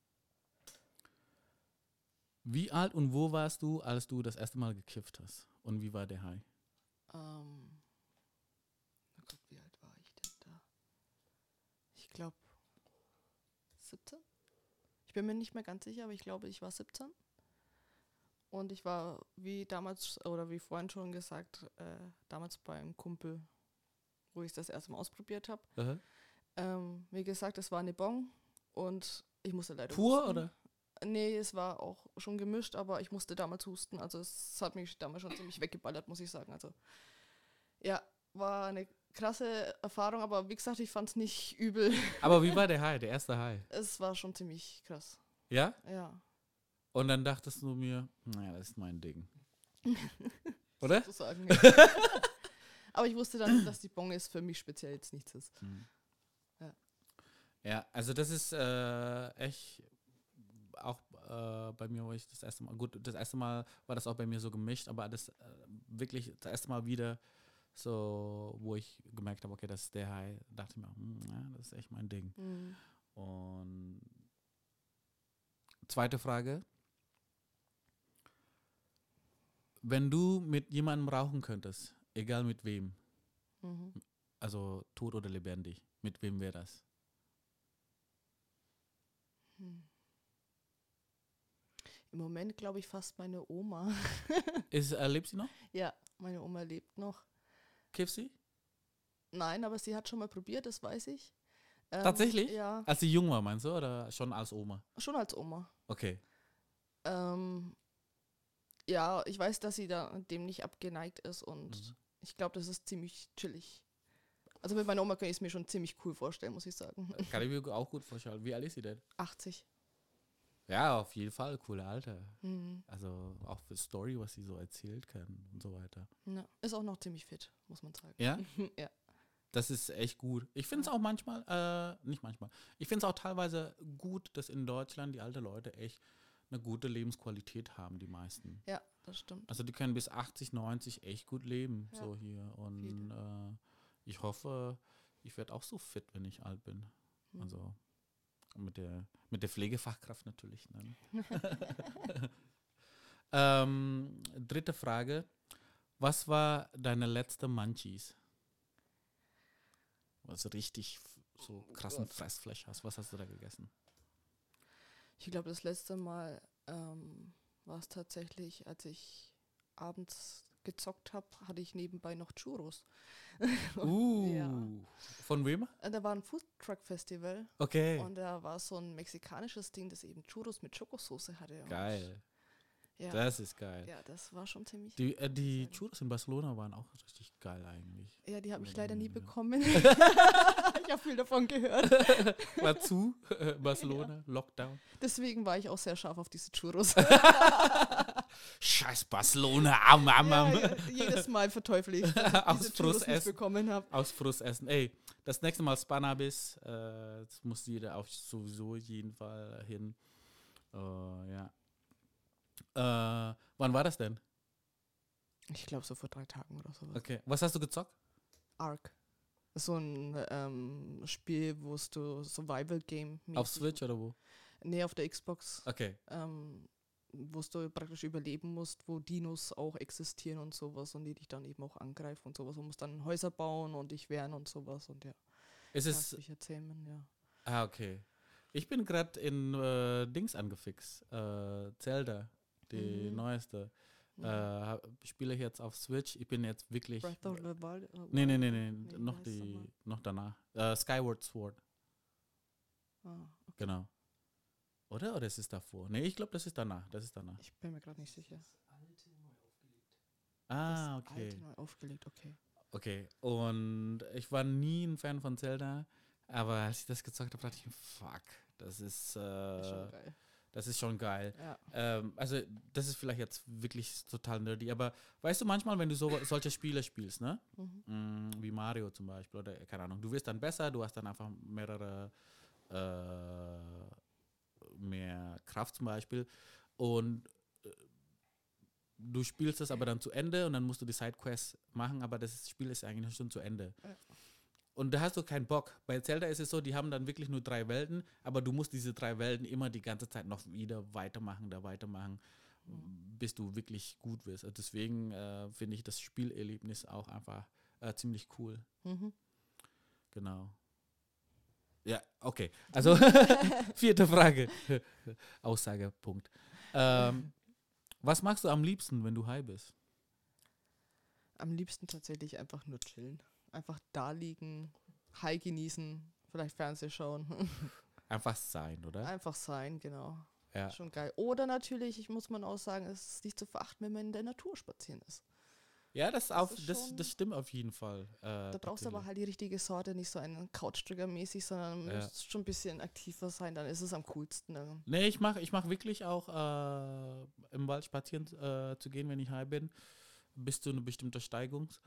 Wie alt und wo warst du, als du das erste Mal gekifft hast? Und wie war der High? Oh Gott, wie alt war ich denn da? Ich glaube 17. Ich bin mir nicht mehr ganz sicher, aber ich glaube, ich war 17. Und ich war, wie damals, oder wie vorhin schon gesagt, damals beim Kumpel, wo ich das erste Mal ausprobiert habe. Wie gesagt, es war eine Bong und ich musste leider Pur, husten. oder? Nee, es war auch schon gemischt, aber ich musste damals husten. Also es hat mich damals schon ziemlich weggeballert, muss ich sagen. Also ja, war eine krasse Erfahrung, aber wie gesagt, ich fand es nicht übel. Aber wie war der High, der erste High? Es war schon ziemlich krass. Ja? Ja. Und dann dachtest du mir, naja, das ist mein Ding. Oder? Sozusagen, ja. Aber ich wusste dann, dass die Bong ist für mich speziell jetzt nichts ist. Ja, also das ist echt auch bei mir, wo ich das erste Mal war das auch bei mir so gemischt, aber das wirklich das erste Mal wieder so, wo ich gemerkt habe, okay, das ist der High, dachte ich mir, ja, das ist echt mein Ding. Und zweite Frage. Wenn du mit jemandem rauchen könntest, egal mit wem, also tot oder lebendig, mit wem wäre das? Im Moment glaube ich fast meine Oma. Lebt sie noch? Ja, meine Oma lebt noch. Kifft sie? Nein, aber sie hat schon mal probiert, das weiß ich. Tatsächlich? Ja. Als sie jung war, meinst du? Oder schon als Oma? Schon als Oma. Okay. Ja, ich weiß, dass sie dem nicht abgeneigt ist und ich glaube, das ist ziemlich chillig. Also mit meiner Oma kann ich es mir schon ziemlich cool vorstellen, muss ich sagen. Kann ich mir auch gut vorstellen. Wie alt ist sie denn? 80. Ja, auf jeden Fall, coole Alter. Also auch für Story, was sie so erzählt kann und so weiter. Ja, ist auch noch ziemlich fit, muss man sagen. Ja? Ja. Das ist echt gut. Ich finde es auch nicht manchmal, ich finde es auch teilweise gut, dass in Deutschland die alten Leute echt eine gute Lebensqualität haben, die meisten. Ja, das stimmt. Also die können bis 80, 90 echt gut leben, Ja, so hier. Und ich hoffe, ich werde auch so fit, wenn ich alt bin. Also mit der Pflegefachkraft natürlich. Ne? Dritte Frage. Was war deine letzte Munchies? Was richtig so krassen Fressfleisch hast. Was hast du da gegessen? Ich glaube, das letzte Mal war es tatsächlich, als ich abends gezockt habe, hatte ich nebenbei noch Churros. Ja. Von wem? Da war ein Foodtruck-Festival Okay. und da war so ein mexikanisches Ding, das eben Churros mit Schokosauce hatte. Und Geil. ja, Das ist geil. ja, das war schon ziemlich. Die sagen. Churros in Barcelona waren auch richtig geil eigentlich. Ja, die habe ich leider nie Ja. bekommen. Ich habe viel davon gehört. War zu, Barcelona, Lockdown. Deswegen war ich auch sehr scharf auf diese Churros. Scheiß Barcelona, am. Ja, jedes Mal verteufel ich, dass ich Aus diese Frust Churros nicht essen. bekommen habe. Aus Frust essen. Ey, das nächste Mal Spanner bist, das muss jeder auf sowieso jeden Fall hin. Ja. Wann war das denn? Ich glaube so vor 3 Tagen oder sowas. Okay. Was hast du gezockt? Ark. So ein Spiel, wo du Survival-Game Auf Switch oder wo? Nee, auf der Xbox. Okay. Wo du praktisch überleben musst, wo Dinos auch existieren und sowas und die dich dann eben auch angreifen und sowas und musst dann Häuser bauen und dich wehren und sowas und ja. Ist Kannst es. dich erzählen, ja. Ah, okay. Ich bin gerade in Dings angefixt. Zelda, die Mhm. neueste. Spiele ich jetzt auf Switch. Ich bin jetzt wirklich. Breath of the Wild. Nee, wie noch heißt's nochmal? noch danach. Skyward Sword, Ah, okay. genau. Oder ist es davor? Nee, ich glaube, das ist danach. Ich bin mir gerade nicht sicher. Ah, Das okay. Alte neu aufgelegt, okay. Okay. Und ich war nie ein Fan von Zelda, aber als ich das gezockt habe, dachte ich, fuck, das ist Schon geil. das ist schon geil. Ja. Also das ist vielleicht jetzt wirklich total nerdy, aber weißt du manchmal, wenn du solche Spiele spielst, ne? Mhm. Wie Mario zum Beispiel oder keine Ahnung, du wirst dann besser, du hast dann einfach mehr Kraft zum Beispiel und du spielst das aber dann zu Ende und dann musst du die Sidequests machen, aber das Spiel ist eigentlich schon zu Ende. Ja. Und da hast du keinen Bock. Bei Zelda ist es so, die haben dann wirklich nur 3 Welten, aber du musst diese 3 Welten immer die ganze Zeit noch wieder weitermachen, bis du wirklich gut wirst. Also deswegen finde ich das Spielerlebnis auch einfach ziemlich cool. Mhm. Genau. Ja, okay. Also 4. Frage. Aussagepunkt. Was machst du am liebsten, wenn du high bist? Am liebsten tatsächlich einfach nur chillen. Einfach da liegen, High genießen, vielleicht Fernseh schauen. Einfach sein, oder? Einfach sein, genau. Ja. Schon geil. Oder natürlich, muss man auch sagen, es ist nicht zu verachten, wenn man in der Natur spazieren ist. Ja, das ist stimmt auf jeden Fall. Da brauchst du aber halt die richtige Sorte, nicht so einen Couchtrigger-mäßig, sondern Ja. musst schon ein bisschen aktiver sein, dann ist es am coolsten. Ne? Nee, ich mach wirklich auch im Wald spazieren zu gehen, wenn ich high bin, bis zu einer bestimmten Steigungsgrad.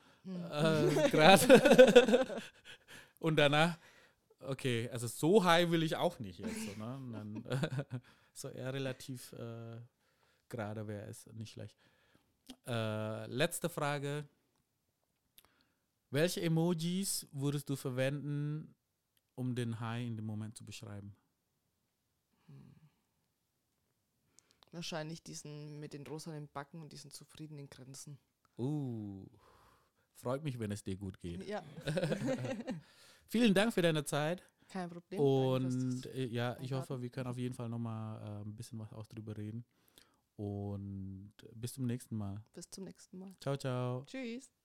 Und danach, okay, also so high will ich auch nicht jetzt. So, ne? Und dann, so eher relativ gerade wäre es nicht schlecht. Letzte Frage. Welche Emojis würdest du verwenden, um den High in dem Moment zu beschreiben? Wahrscheinlich diesen mit den rosanen Backen und diesen zufriedenen Grinsen. Freut mich, wenn es dir gut geht. Ja, Vielen Dank für deine Zeit. kein Problem. Und ich einladen. hoffe, wir können auf jeden Fall nochmal ein bisschen was auch drüber reden. Und bis zum nächsten Mal. Bis zum nächsten Mal. Ciao, ciao. Tschüss.